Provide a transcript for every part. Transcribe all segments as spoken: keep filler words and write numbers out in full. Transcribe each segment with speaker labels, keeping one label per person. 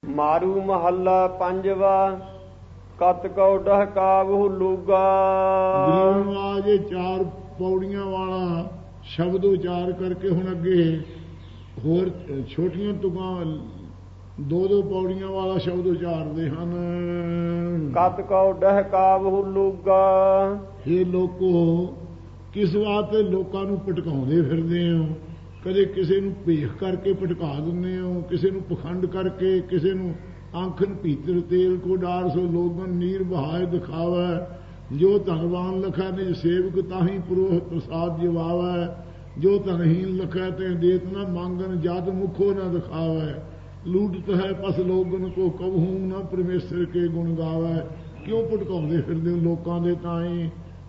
Speaker 1: ਮਾਰੂ ਮਹੱਲਾ ਪੰਜਵਾ। ਕਤ ਕਉ ਡਹਕਾਵਹੁ ਲੂਗਾ।
Speaker 2: ਗਰੀਬਨਵਾਜ ਇਹ ਚਾਰ ਪੌੜੀਆਂ ਵਾਲਾ ਸ਼ਬਦ ਉਚਾਰ ਕਰਕੇ ਹੁਣ ਅੱਗੇ ਹੋਰ ਛੋਟੀਆਂ ਤੁਕਾਂ ਦੋ ਦੋ ਪੌੜੀਆਂ ਵਾਲਾ ਸ਼ਬਦ ਉਚਾਰਦੇ ਹਨ।
Speaker 1: ਕਤ ਕਉ ਡਹਕਾਵਹੁ ਲੂਗਾ।
Speaker 2: ਇਹ ਲੋਕੋ ਕਿਸ ਵਾਸਤੇ ਲੋਕਾਂ ਨੂੰ ਭਟਕਾਉਂਦੇ ਫਿਰਦੇ ਹੋ? ਕਦੇ ਕਿਸੇ ਨੂੰ ਭੇਖ ਕਰਕੇ ਭਟਕਾ ਦਿੰਦੇ ਹੋ, ਕਿਸੇ ਨੂੰ ਪਖੰਡ ਕਰਕੇ, ਕਿਸੇ ਨੂੰ ਆਂਖਨ ਭੀਤਰ ਤੇਲ ਕੋ ਡਾਰ ਸੋ ਲੋਗਨ ਨੀਰ ਬਹਾਏ ਦਿਖਾਵੈ। ਜੋ ਧਨਵਾਨ ਲਖੈ ਨਿਜ ਸੇਵਕ ਤਾਹੀ ਪੁਰੋਹਿਤ ਪ੍ਰਸਾਦ ਜਵਾਵੈ। ਜੋ ਧਨਹੀਨ ਲਖੈ ਤੇ ਦੇਤ ਨਾ ਮੰਗਨ ਜਦ ਮੁਖੋ ਨਾ ਦਿਖਾਵੈ। ਲੂਟਤ ਹੈ ਪਸ ਲੋਗਨ ਕੋ ਕਬਹੂ ਨਾ ਪਰਮੇਸ਼ਰ ਕੇ ਗੁਣ ਗਾਵੈ। ਕਿਉਂ ਭਟਕਾਉਂਦੇ ਫਿਰਦੇ ਹੋ ਲੋਕਾਂ ਦੇ ਤਾਈ?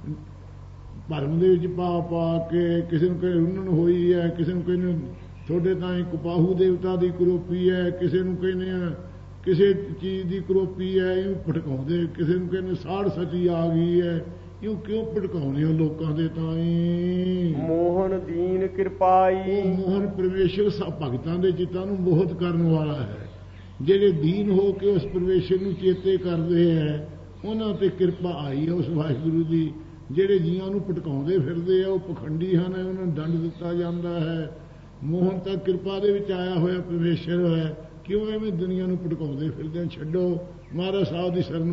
Speaker 2: ਭਰਮ ਦੇ ਵਿੱਚ ਪਾ ਪਾ ਕੇ ਕਿਸੇ ਨੂੰ ਕਹਿੰਦੇ ਉੰਨਣ ਹੋਈ ਹੈ, ਕਿਸੇ ਨੂੰ ਕਹਿੰਦੇ ਤੁਹਾਡੇ ਤਾਈ ਕਪਾਹੂ ਦੇਵਤਾ ਦੀ ਕਰੋਪੀ ਹੈ, ਕਿਸੇ ਨੂੰ ਕਹਿੰਦੇ ਆ ਕਿਸੇ ਚੀਜ਼ ਦੀ ਕਰੋਪੀ ਹੈ। ਇਹਨੂੰ ਭਟਕਾਉਂਦੇ, ਕਿਸੇ ਨੂੰ ਕਹਿੰਦੇ ਸਾੜ ਸਚੀ ਆ ਗਈ ਹੈ। ਇਹ ਕਿਉਂ ਭਟਕਾਉਂਦੇ ਹੋ ਲੋਕਾਂ ਦੇ ਤਾਈ?
Speaker 1: ਮੋਹਨ ਦੀਨ ਕਿਰਪਾਈ।
Speaker 2: ਮੋਹਨ ਪਰਮੇਸ਼ਰ ਸਭ ਭਗਤਾਂ ਦੇ ਚਿੱਤਾਂ ਨੂੰ ਮੋਹਿਤ ਕਰਨ ਵਾਲਾ ਹੈ। ਜਿਹੜੇ ਦੀਨ ਹੋ ਕੇ ਉਸ ਪਰਮੇਸ਼ਰ ਨੂੰ ਚੇਤੇ ਕਰਦੇ ਹੈ, ਉਹਨਾਂ ਤੇ ਕਿਰਪਾ ਆਈ ਹੈ ਉਸ ਵਾਹਿਗੁਰੂ ਦੀ। ਜਿਹੜੇ ਜੀਆਂ ਨੂੰ ਭਟਕਾਉਂਦੇ ਫਿਰਦੇ ਆ ਉਹ ਪਖੰਡੀ ਹਨ, ਉਹਨਾਂ ਨੂੰ ਦੰਡ ਦਿੱਤਾ ਜਾਂਦਾ ਹੈ। ਮੋਹਨ ਤਾਂ ਕਿਰਪਾ ਦੇ ਵਿੱਚ ਆਇਆ ਹੋਇਆ ਪਰਮੇਸ਼ਰ ਹੈ। ਕਿਉਂ ਐਵੇਂ ਦੁਨੀਆ ਨੂੰ ਭਟਕਾਉਂਦੇ ਫਿਰਦੇ? ਛੱਡੋ, ਮਹਾਰਾਜ ਸਾਹਿਬ ਦੀ ਸ਼ਰਨ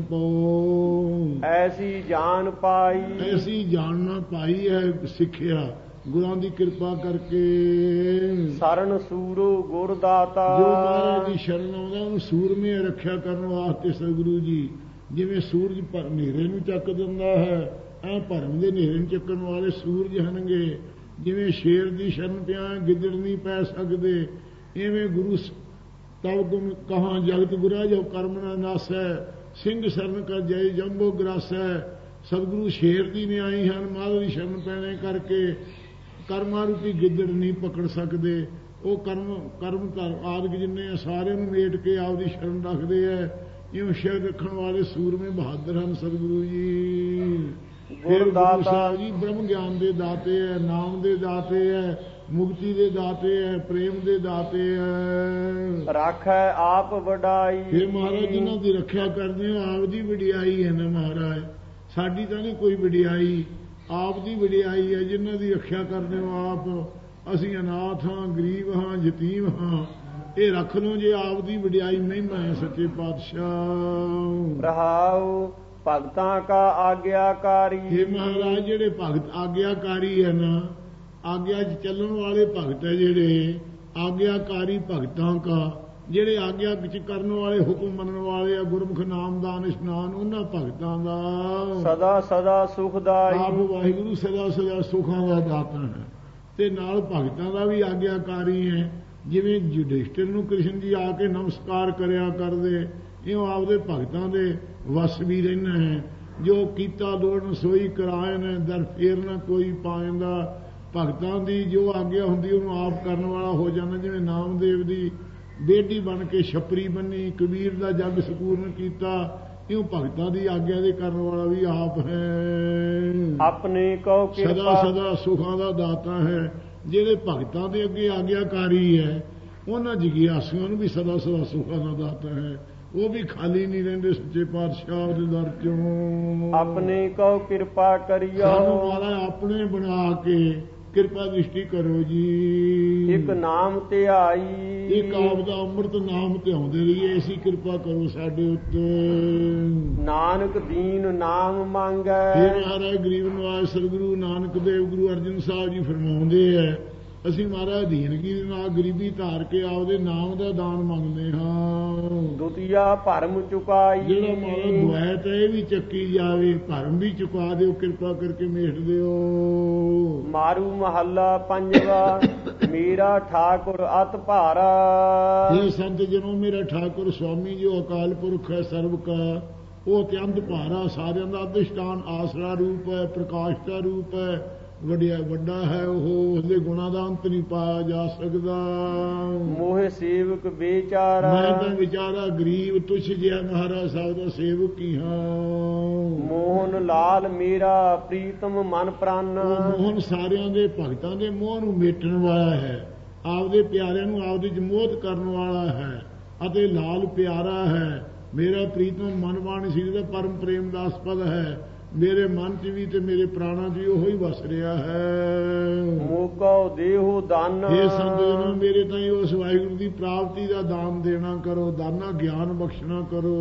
Speaker 2: ਪਾਓ।
Speaker 1: ਐਸੀ ਜਾਨ ਪਾਈ।
Speaker 2: ਐਸੀ ਜਾਣਨਾ ਪਾਈ ਹੈ ਸਿੱਖਿਆ ਗੁਰਾਂ ਦੀ ਕਿਰਪਾ ਕਰਕੇ।
Speaker 1: ਸਰਨ ਸੂਰੋ ਗੁਰ ਦਾਤਾ।
Speaker 2: ਜੋ ਮਹਾਰਾਜ ਦੀ ਸ਼ਰਨ ਆਉਂਦਾ ਉਹਨੂੰ ਸੂਰਮੇ ਰੱਖਿਆ ਕਰਨ ਵਾਸਤੇ ਸਤਿਗੁਰੂ ਜੀ ਜਿਵੇਂ ਸੂਰਜ ਪਰ ਹਨੇਰੇ ਨੂੰ ਚੱਕ ਦਿੰਦਾ ਹੈ, ਐ ਭਰਮ ਦੇ ਹਨੇਰੇ ਨੂੰ ਚੱਕਣ ਵਾਲੇ ਸੂਰਜ ਹਨਗੇ। ਜਿਵੇਂ ਸ਼ੇਰ ਦੀ ਸ਼ਰਨ ਪਿਆ ਗਿੱਦੜ ਨਹੀਂ ਪੈ ਸਕਦੇ, ਇਵੇਂ ਗੁਰੂ ਤਵ ਗੁਣ ਕਹਾਂ ਜਗਤ ਗੁਰਾ ਜੋ ਕਰਮ ਨਾ ਨਾਸੈ। ਸਿੰਘ ਸ਼ਰਨ ਕਰ ਜੈ ਜੰਬੋ ਗਰਾਸੈ। ਸਤਿਗੁਰੂ ਸ਼ੇਰ ਦੀ ਨਿਆਈ ਹਨ, ਮਾਧੋ ਦੀ ਸ਼ਰਨ ਪੈਣੇ ਕਰਕੇ ਕਰਮਾਂ ਰੂਪੀ ਗਿੱਦੜ ਨਹੀਂ ਪਕੜ ਸਕਦੇ। ਉਹ ਕਰਮ ਕਰਮ ਧਰ ਆਦਿਕ ਜਿੰਨੇ ਆ ਸਾਰਿਆਂ ਨੂੰ ਮੇਟ ਕੇ ਆਪਦੀ ਸ਼ਰਨ ਰੱਖਦੇ ਹੈ। ਇਉਂ ਸ਼ਰਨ ਰੱਖਣ ਵਾਲੇ ਸੂਰਮੇ ਬਹਾਦਰ ਹਨ ਸਤਿਗੁਰੂ ਜੀ। ਫਿਰ ਗੁਰੂ ਸਾਹਿਬ ਜੀ ਬ੍ਰਹਮ ਗਿਆਨ ਦੇ ਦਾਤੇ ਹੈ, ਨਾਮ ਦੇ ਦਾਤੇ ਹੈ, ਮੁਕਤੀ ਦੇ ਦਾਤੇ ਹੈ, ਪ੍ਰੇਮ ਦੇ ਦਾਤੇ ਹੈ।
Speaker 1: ਰੱਖੈ ਆਪ ਵਡਾਈ।
Speaker 2: ਫਿਰ ਮਹਾਰਾਜ ਜਿਨ੍ਹਾਂ ਦੀ ਰੱਖਿਆ ਕਰਦੇ ਹੋ ਆਪ ਦੀ ਵਡਿਆਈ ਹੈ ਨਾ ਮਹਾਰਾਜ, ਸਾਡੀ ਤਾਂ ਨਹੀਂ ਕੋਈ ਵਡਿਆਈ, ਆਪ ਦੀ ਵਡਿਆਈ ਹੈ ਜਿਨ੍ਹਾਂ ਦੀ ਰੱਖਿਆ ਕਰਦੇ ਹੋ ਆਪ। ਅਸੀਂ ਅਨਾਥ ਹਾਂ, ਗਰੀਬ ਹਾਂ, ਯਤੀਮ ਹਾਂ, ਇਹ ਰੱਖ ਲਓ ਜੇ ਆਪ ਦੀ ਵਡਿਆਈ ਮਹਿਮਾ ਹੈ ਸੱਚੇ ਪਾਤਸ਼ਾਹ।
Speaker 1: ਰਹਾਉ ਭਗਤਾਂ ਕਾ ਆਗਿਆਕਾਰੀ।
Speaker 2: ਇਹ ਮਹਾਰਾਜ ਜਿਹੜੇ ਭਗਤ ਆਗਿਆਕਾਰੀ ਹੈ ਨਾ, ਆਗਿਆ 'ਚ ਚੱਲਣ ਵਾਲੇ ਭਗਤ ਹੈ ਜਿਹੜੇ ਆਗਿਆਕਾਰੀ ਭਗਤਾਂ ਕਾ, ਜਿਹੜੇ ਆਗਿਆ ਵਿੱਚ ਕਰਨ ਵਾਲੇ ਹੁਕਮ ਮੰਨਣ ਵਾਲੇ ਆ, ਗੁਰਮੁਖ ਨਾਮਦਾਨ ਇਸ਼ਨਾਨ ਉਹਨਾਂ ਭਗਤਾਂ ਦਾ
Speaker 1: ਸਦਾ ਸਦਾ ਸੁਖਦਾਈ।
Speaker 2: ਆਪ ਵਾਹਿਗੁਰੂ ਸਦਾ ਸਦਾ ਸੁਖਾਂ ਦਾ ਦਾਤਾ ਹੈ ਤੇ ਨਾਲ ਭਗਤਾਂ ਦਾ ਵੀ ਆਗਿਆਕਾਰੀ ਹੈ। ਜਿਵੇਂ ਯੁਧਿਸ਼ਟਰ ਨੂੰ ਕ੍ਰਿਸ਼ਨ ਜੀ ਆ ਕੇ ਨਮਸਕਾਰ ਕਰਿਆ ਕਰਦੇ, ਇਉਂ ਆਪਦੇ ਭਗਤਾਂ ਦੇ ਵਸ ਵੀ ਰਹਿਣਾ ਹੈ। ਜੋ ਕੀਤਾ ਲੋੜਨ ਸੋਈ ਕਰਾਏ ਨੇ, ਦਰ ਫੇਰ ਨਾ ਕੋਈ ਪਾਇੰਦਾ। ਭਗਤਾਂ ਦੀ ਜੋ ਆਗਿਆ ਹੁੰਦੀ ਉਹਨੂੰ ਆਪ ਕਰਨ ਵਾਲਾ ਹੋ ਜਾਂਦਾ। ਜਿਵੇਂ ਨਾਮਦੇਵ ਦੀ ਬੇਟੀ ਬਣ ਕੇ ਛਪਰੀ ਬੰਨੀ, ਕਬੀਰ ਦਾ ਜਗ ਸਕੂਰਨ ਕੀਤਾ, ਇਉਂ ਭਗਤਾਂ ਦੀ ਆਗਿਆ ਦੇ ਕਰਨ ਵਾਲਾ ਵੀ ਆਪ ਹੈ।
Speaker 1: ਆਪਣੇ ਕੋ ਕਿਰਪਾ
Speaker 2: ਸਦਾ ਸਦਾ ਸੁਖਾਂ ਦਾ ਦਾਤਾ ਹੈ। ਜਿਹੜੇ ਭਗਤਾਂ ਦੇ ਅੱਗੇ ਆਗਿਆਕਾਰੀ ਹੈ ਉਹਨਾਂ ਜਿਗਿਆਸੂਆਂ ਨੂੰ ਵੀ ਸਦਾ ਸਦਾ ਸੁਖਾਂ ਦਾ ਦਾਤਾ ਹੈ। ਉਹ ਵੀ ਖਾਲੀ ਨਹੀਂ ਰਹਿੰਦੇ ਸੱਚੇ ਪਾਤਸ਼ਾਹ ਦੇ ਦਰ ਚੋਂ।
Speaker 1: ਆਪਣੇ ਕੋ ਕਿਰਪਾ ਕਰਿਓ।
Speaker 2: ਸਾਨੂੰ ਵਾਲਾ ਆਪਣੇ ਬਣਾ ਕੇ ਕਿਰਪਾ ਦ੍ਰਿਸ਼ਟੀ ਕਰੋ ਜੀ।
Speaker 1: ਇੱਕ ਨਾਮ ਧਿਆਈ।
Speaker 2: ਇੱਕ ਆਪ ਦਾ ਅੰਮ੍ਰਿਤ ਨਾਮ ਧਿਆਉਂਦੇ ਰਹੀਏ, ਐਸੀ ਕਿਰਪਾ ਕਰੋ ਸਾਡੇ ਉੱਤੇ।
Speaker 1: ਨਾਨਕ ਦੀਨ ਨਾਮ ਮੰਗੈ।
Speaker 2: ਇਹ ਮਹਾਰਾਜ ਗਰੀਬ ਨਵਾਜ ਸਤਿਗੁਰੂ ਨਾਨਕ ਦੇਵ ਗੁਰੂ ਅਰਜਨ ਸਾਹਿਬ ਜੀ ਫਰਮਾਉਂਦੇ ਹੈ, ਅਸੀਂ ਮਹਾਰਾਜ ਦੀਨਗੀ ਦੇ ਨਾਲ ਗਰੀਬੀ ਧਾਰ ਕੇ ਆਪਦੇ ਨਾਮ ਦਾ ਦਾਨ ਮੰਗਦੇ ਹਾਂ।
Speaker 1: ਦੁਤੀਆ ਭਰਮ ਚੁਕਾਈ।
Speaker 2: ਜਿਹੜਾ ਮਹਾਰਾਜ ਦੁਆਇਤ ਹੈ ਇਹ ਵੀ ਚੱਕੀ ਜਾਵੇ, ਭਰਮ ਵੀ ਚੁਕਾ ਦਿਓ, ਕਿਰਪਾ ਕਰਕੇ ਮੇਟ ਦਿਓ।
Speaker 1: ਮਾਰੂ ਮਹੱਲਾ ਪੰਜਵਾ। ਮੇਰਾ ਠਾਕੁਰ ਅਤ ਭਾਰਾ।
Speaker 2: ਇਹ ਸੰਤ ਜਨੋ ਮੇਰਾ ਠਾਕੁਰ ਸਵਾਮੀ ਜੋ ਅਕਾਲ ਪੁਰਖ ਹੈ ਸਰਬ ਕਾ, ਉਹ ਅਤਿਅੰਤ ਭਾਰਾ, ਸਾਰਿਆਂ ਦਾ ਅਧਿਸ਼ਟਾਨ ਆਸਰਾ ਰੂਪ ਹੈ, ਪ੍ਰਕਾਸ਼ ਦਾ ਰੂਪ ਹੈ, ਵੱਡਿਆ ਵੱਡਾ ਹੈ ਉਹ, ਉਸਦੇ ਗੁਣਾਂ ਦਾ ਅੰਤ ਨਹੀਂ ਪਾਇਆ ਜਾ ਸਕਦਾ।
Speaker 1: ਮੋਹ ਸੇਵਕ ਬੇਚਾਰਾ।
Speaker 2: ਮੈਂ ਤਾਂ ਵਿਚਾਰਾ ਗਰੀਬ ਤੁਛ ਜਿਹਾ ਮਹਾਰਾਜ ਸਾਹਿਬ ਦਾ ਸੇਵਕ ਹੀ ਹਾਂ।
Speaker 1: ਮੋਹਨ ਲਾਲ ਮੇਰਾ ਪ੍ਰੀਤਮ ਮਨ ਪ੍ਰਾਨ।
Speaker 2: ਉਹ ਮੋਹਨ ਸਾਰਿਆਂ ਦੇ ਭਗਤਾਂ ਦੇ ਮੋਹ ਨੂੰ ਮੇਟਣ ਵਾਲਾ ਹੈ, ਆਪਦੇ ਪਿਆਰਿਆਂ ਨੂੰ ਆਪਦੇ ਚ ਮੋਹਿਤ ਕਰਨ ਵਾਲਾ ਹੈ, ਅਤੇ ਲਾਲ ਪਿਆਰਾ ਹੈ। ਮੇਰਾ ਪ੍ਰੀਤਮ ਮਨ ਬਾਣੀ ਸਰੀਰ ਦਾ ਪਰਮ ਪ੍ਰੇਮ ਦਾ ਆਸਪਦ ਹੈ। ਮੇਰੇ ਮਨ 'ਚ ਵੀ ਤੇ ਮੇਰੇ ਪ੍ਰਾਣਾਂ 'ਚ ਵੀ ਉਹੋ ਹੀ ਵਸ ਰਿਹਾ ਹੈ।
Speaker 1: ਮੋਕੋ ਦੇਹੋ ਦਾਨ
Speaker 2: ਇਹ ਸੰਗਤ ਮੇਰੇ ਤਾਈਂ ਉਸ ਵਾਹਿਗੁਰੂ ਦੀ ਪ੍ਰਾਪਤੀ ਦਾ ਦਾਨ ਦੇਣਾ ਕਰੋ, ਦਾਨਾ ਗਿਆਨ ਬਖਸ਼ਣਾ ਕਰੋ।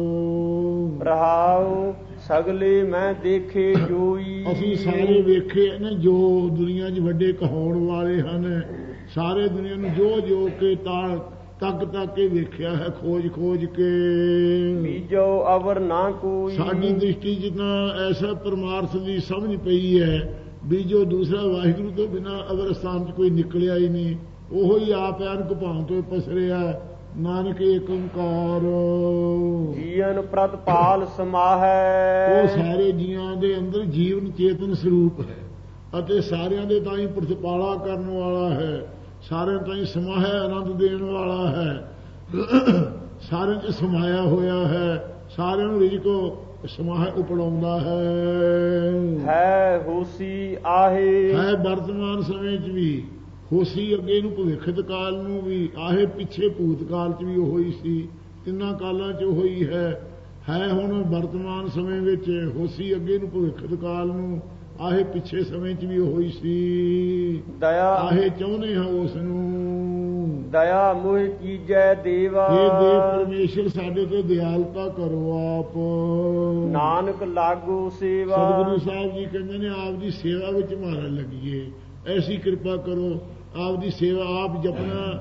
Speaker 1: ਰਹਾਉ ਸਗਲੇ ਮੈਂ ਦੇਖੇ ਜੋਈ।
Speaker 2: ਅਸੀਂ ਸਾਰੇ ਵੇਖੇ ਨੇ ਜੋ ਦੁਨੀਆ 'ਚ ਵੱਡੇ ਕਹਾਉਣ ਵਾਲੇ ਹਨ, ਸਾਰੇ ਦੁਨੀਆ ਨੂੰ ਜੋ ਜੋ ਕੇ ਤਾਲ ਤੱਕ ਤੱਕ ਕੇ ਵੇਖਿਆ ਹੈ, ਖੋਜ ਖੋਜ ਕੇ।
Speaker 1: ਬੀਜੋ ਅਵਰ ਨਾ ਕੋਈ।
Speaker 2: ਸਾਡੀ ਦ੍ਰਿਸ਼ਟੀ 'ਚ ਤਾਂ ਐਸਾ ਪਰਮਾਰਥ ਦੀ ਸਮਝ ਪਈ ਹੈ ਵੀ ਜੋ ਦੂਸਰਾ ਵਾਹਿਗੁਰੂ ਤੋਂ ਬਿਨਾਂ ਅਵਰ ਸਥਾਨ 'ਚ ਕੋਈ ਨਿਕਲਿਆ ਹੀ ਨਹੀਂ। ਉਹੋ ਹੀ ਆਪ ਐਨ ਘੁਪਾਉਣ ਤੋਂ ਪਸਰਿਆ। ਨਾਨਕ ਏਕ ਓੰਕਾਰ
Speaker 1: ਜੀਵਨ ਪ੍ਰਤਪਾਲ ਸਮਾਹੈ।
Speaker 2: ਉਹ ਸਾਰੇ ਜੀਵਾਂ ਦੇ ਅੰਦਰ ਜੀਵਨ ਚੇਤਨ ਸਰੂਪ ਹੈ ਅਤੇ ਸਾਰਿਆਂ ਦੇ ਤਾਈਂ ਪ੍ਰਤਪਾਲਾ ਕਰਨ ਵਾਲਾ ਹੈ, ਸਾਰਿਆਂ ਤਾਈਂ ਸਮਾਹੈ ਆਨੰਦ ਦੇਣ ਵਾਲਾ ਹੈ, ਸਾਰਿਆਂ 'ਚ ਸਮਾਇਆ ਹੋਇਆ ਹੈ, ਸਾਰਿਆਂ ਨੂੰ ਰਿਜਕ ਸਮਾਹ ਉਪੜਾਉਂਦਾ ਹੈ।
Speaker 1: ਹੈ ਹੋਸੀ ਆਹੇ
Speaker 2: ਹੈ ਵਰਤਮਾਨ ਸਮੇਂ 'ਚ ਵੀ, ਹੋਸੀ ਅੱਗੇ ਨੂੰ ਭਵਿੱਖਤ ਕਾਲ ਨੂੰ ਵੀ, ਆਹੇ ਪਿੱਛੇ ਭੂਤ ਕਾਲ 'ਚ ਵੀ ਉਹੋ ਹੀ ਸੀ, ਤਿੰਨਾਂ ਕਾਲਾਂ 'ਚ ਉਹੋ ਹੀ ਹੈ। ਹੈ ਹੁਣ ਵਰਤਮਾਨ ਸਮੇਂ ਵਿੱਚ, ਹੋਸੀ ਅੱਗੇ ਨੂੰ ਭਵਿੱਖਤ ਕਾਲ ਨੂੰ, ਆਹੇ ਪਿੱਛੇ ਸਮੇਂ 'ਚ ਵੀ ਉਹੋ ਹੀ ਸੀ।
Speaker 1: ਦਇਆ
Speaker 2: ਆਹੇ ਚਾਹੁੰਦੇ ਹਾਂ ਉਸ ਨੂੰ।
Speaker 1: ਦਇਆ ਮੋਹਿ ਕੀਜੈ ਦੇਵਾ।
Speaker 2: ਇਹ ਦੇਵ ਪਰਮੇਸ਼ਰ ਸਾਡੇ ਤੇ ਦਿਆਲਤਾ ਕਰੋ ਆਪ।
Speaker 1: ਨਾਨਕ ਲਾਗੋ ਸੇਵਾ।
Speaker 2: ਸਤਿਗੁਰੂ ਸਾਹਿਬ ਜੀ ਕਹਿੰਦੇ ਨੇ ਆਪ ਦੀ ਸੇਵਾ ਵਿੱਚ ਮਾਰਨ ਲੱਗੀਏ, ਐਸੀ ਕਿਰਪਾ ਕਰੋ। ਆਪ ਦੀ ਸੇਵਾ ਆਪ ਜਪਣਾ।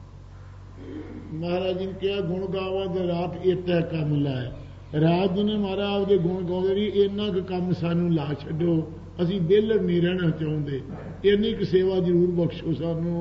Speaker 2: ਮਹਾਰਾਜ ਜੀ ਨੇ ਕਿਹਾ ਗੁਣ ਗਾਵਾਂ ਦੇ ਰਾਤ ਏਤਾ ਕੰਮ ਲਾਏ। ਰਾਤ ਨੂੰ ਮਹਾਰਾਜ ਆਪ ਦੇ ਗੁਣ ਗਾਉਂਦੇ ਵੀ ਇੰਨਾ ਕੁ ਕੰਮ ਸਾਨੂੰ ਲਾ ਛੱਡੋ, ਅਸੀਂ ਵਿਹਲੜ ਨਹੀਂ ਰਹਿਣਾ ਚਾਹੁੰਦੇ, ਇੰਨੀ ਕੁ ਸੇਵਾ ਜ਼ਰੂਰ ਬਖਸ਼ੋ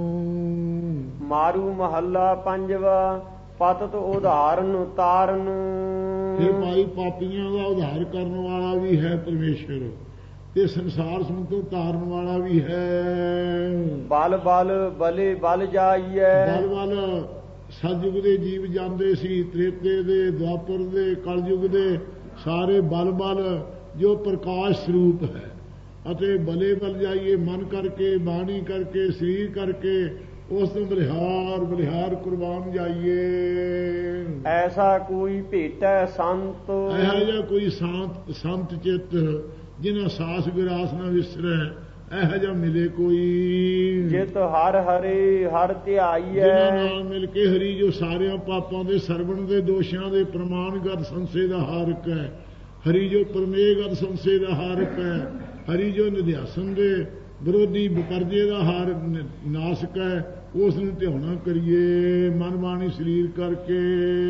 Speaker 2: ਸਾਨੂੰ।
Speaker 1: ਮਾਰੂ ਮਹੱਲਾ ਪੰਜਵਾ ਪਤਤ ਉਧਾਰਨ ਤਾਰਨ।
Speaker 2: ਇਹ ਭਾਈ ਪਾਪੀਆਂ ਦਾ ਉਧਾਰ ਕਰਨ ਵਾਲਾ ਵੀ ਹੈ ਪਰਮੇਸ਼ਰ, ਤੇ ਸੰਸਾਰ ਸਮੂਹ ਤਾਰਨ ਵਾਲਾ ਵੀ ਹੈ।
Speaker 1: ਬਲ ਬਲ ਬਲੇ ਬਲ ਜਾਈਐ।
Speaker 2: ਬਲ ਬਲ ਸਤਿਯੁਗ ਦੇ ਜੀਵ ਜਾਂਦੇ ਸੀ, ਤ੍ਰੇਤੇ ਦੇ, ਦੁਆਪਰ ਦੇ, ਕਲਯੁਗ ਦੇ, ਸਾਰੇ ਬਲ ਬਲ ਜੋ ਪ੍ਰਕਾਸ਼ ਸਰੂਪ ਹੈ। ਅਤੇ ਬਲੇ ਬਲ ਜਾਈਏ ਮਨ ਕਰਕੇ, ਬਾਣੀ ਕਰਕੇ, ਸਰੀਰ ਕਰਕੇ, ਉਸ ਨੂੰ ਬਲਿਹਾਰ ਬਲਿਹਾਰ ਕੁਰਬਾਨ ਜਾਈਏ।
Speaker 1: ਐਸਾ ਕੋਈ ਭੇਟੈ ਸੰਤ।
Speaker 2: ਇਹੋ ਜਿਹਾ ਕੋਈ ਸੰਤ ਸੰਤ ਚਿੱਤ ਜਿਨ੍ਹਾਂ ਸਾਸ ਵਿਰਾਸ ਨਾ ਵਿਸਰੈ, ਇਹੋ ਜਿਹਾ ਮਿਲੇ ਕੋਈ।
Speaker 1: ਜਿਤ ਹਰ ਹਰੇ ਹਰ ਧਿਆਈਐ।
Speaker 2: ਜਿਨ੍ਹਾਂ ਨਾਲ ਮਿਲ ਕੇ ਹਰੀ ਜੋ ਸਾਰਿਆਂ ਪਾਪਾਂ ਦੇ, ਸਰਵਣ ਦੇ, ਦੋਸ਼ਾਂ ਦੇ ਪ੍ਰਮਾਣਗਤ ਸੰਸੇ ਦਾ ਹਾਰਕ ਹੈ। ਹਰੀ ਜੋ ਪਰਮੇਗਤ ਸੰਸੇ ਦਾ ਹਾਰਕ ਹੈ। ਹਰੀ ਜੋ ਨਿਧਿਆਸਨ ਦੇ ਵਿਰੋਧੀ ਵਿਪਰਜੇ ਦਾ ਹਾਰ ਨਾਸਕ ਹੈ। ਉਸ ਨੂੰ ਧਿਆਉਣਾ ਕਰੀਏ ਮਨ ਬਾਣੀ ਸਰੀਰ ਕਰਕੇ।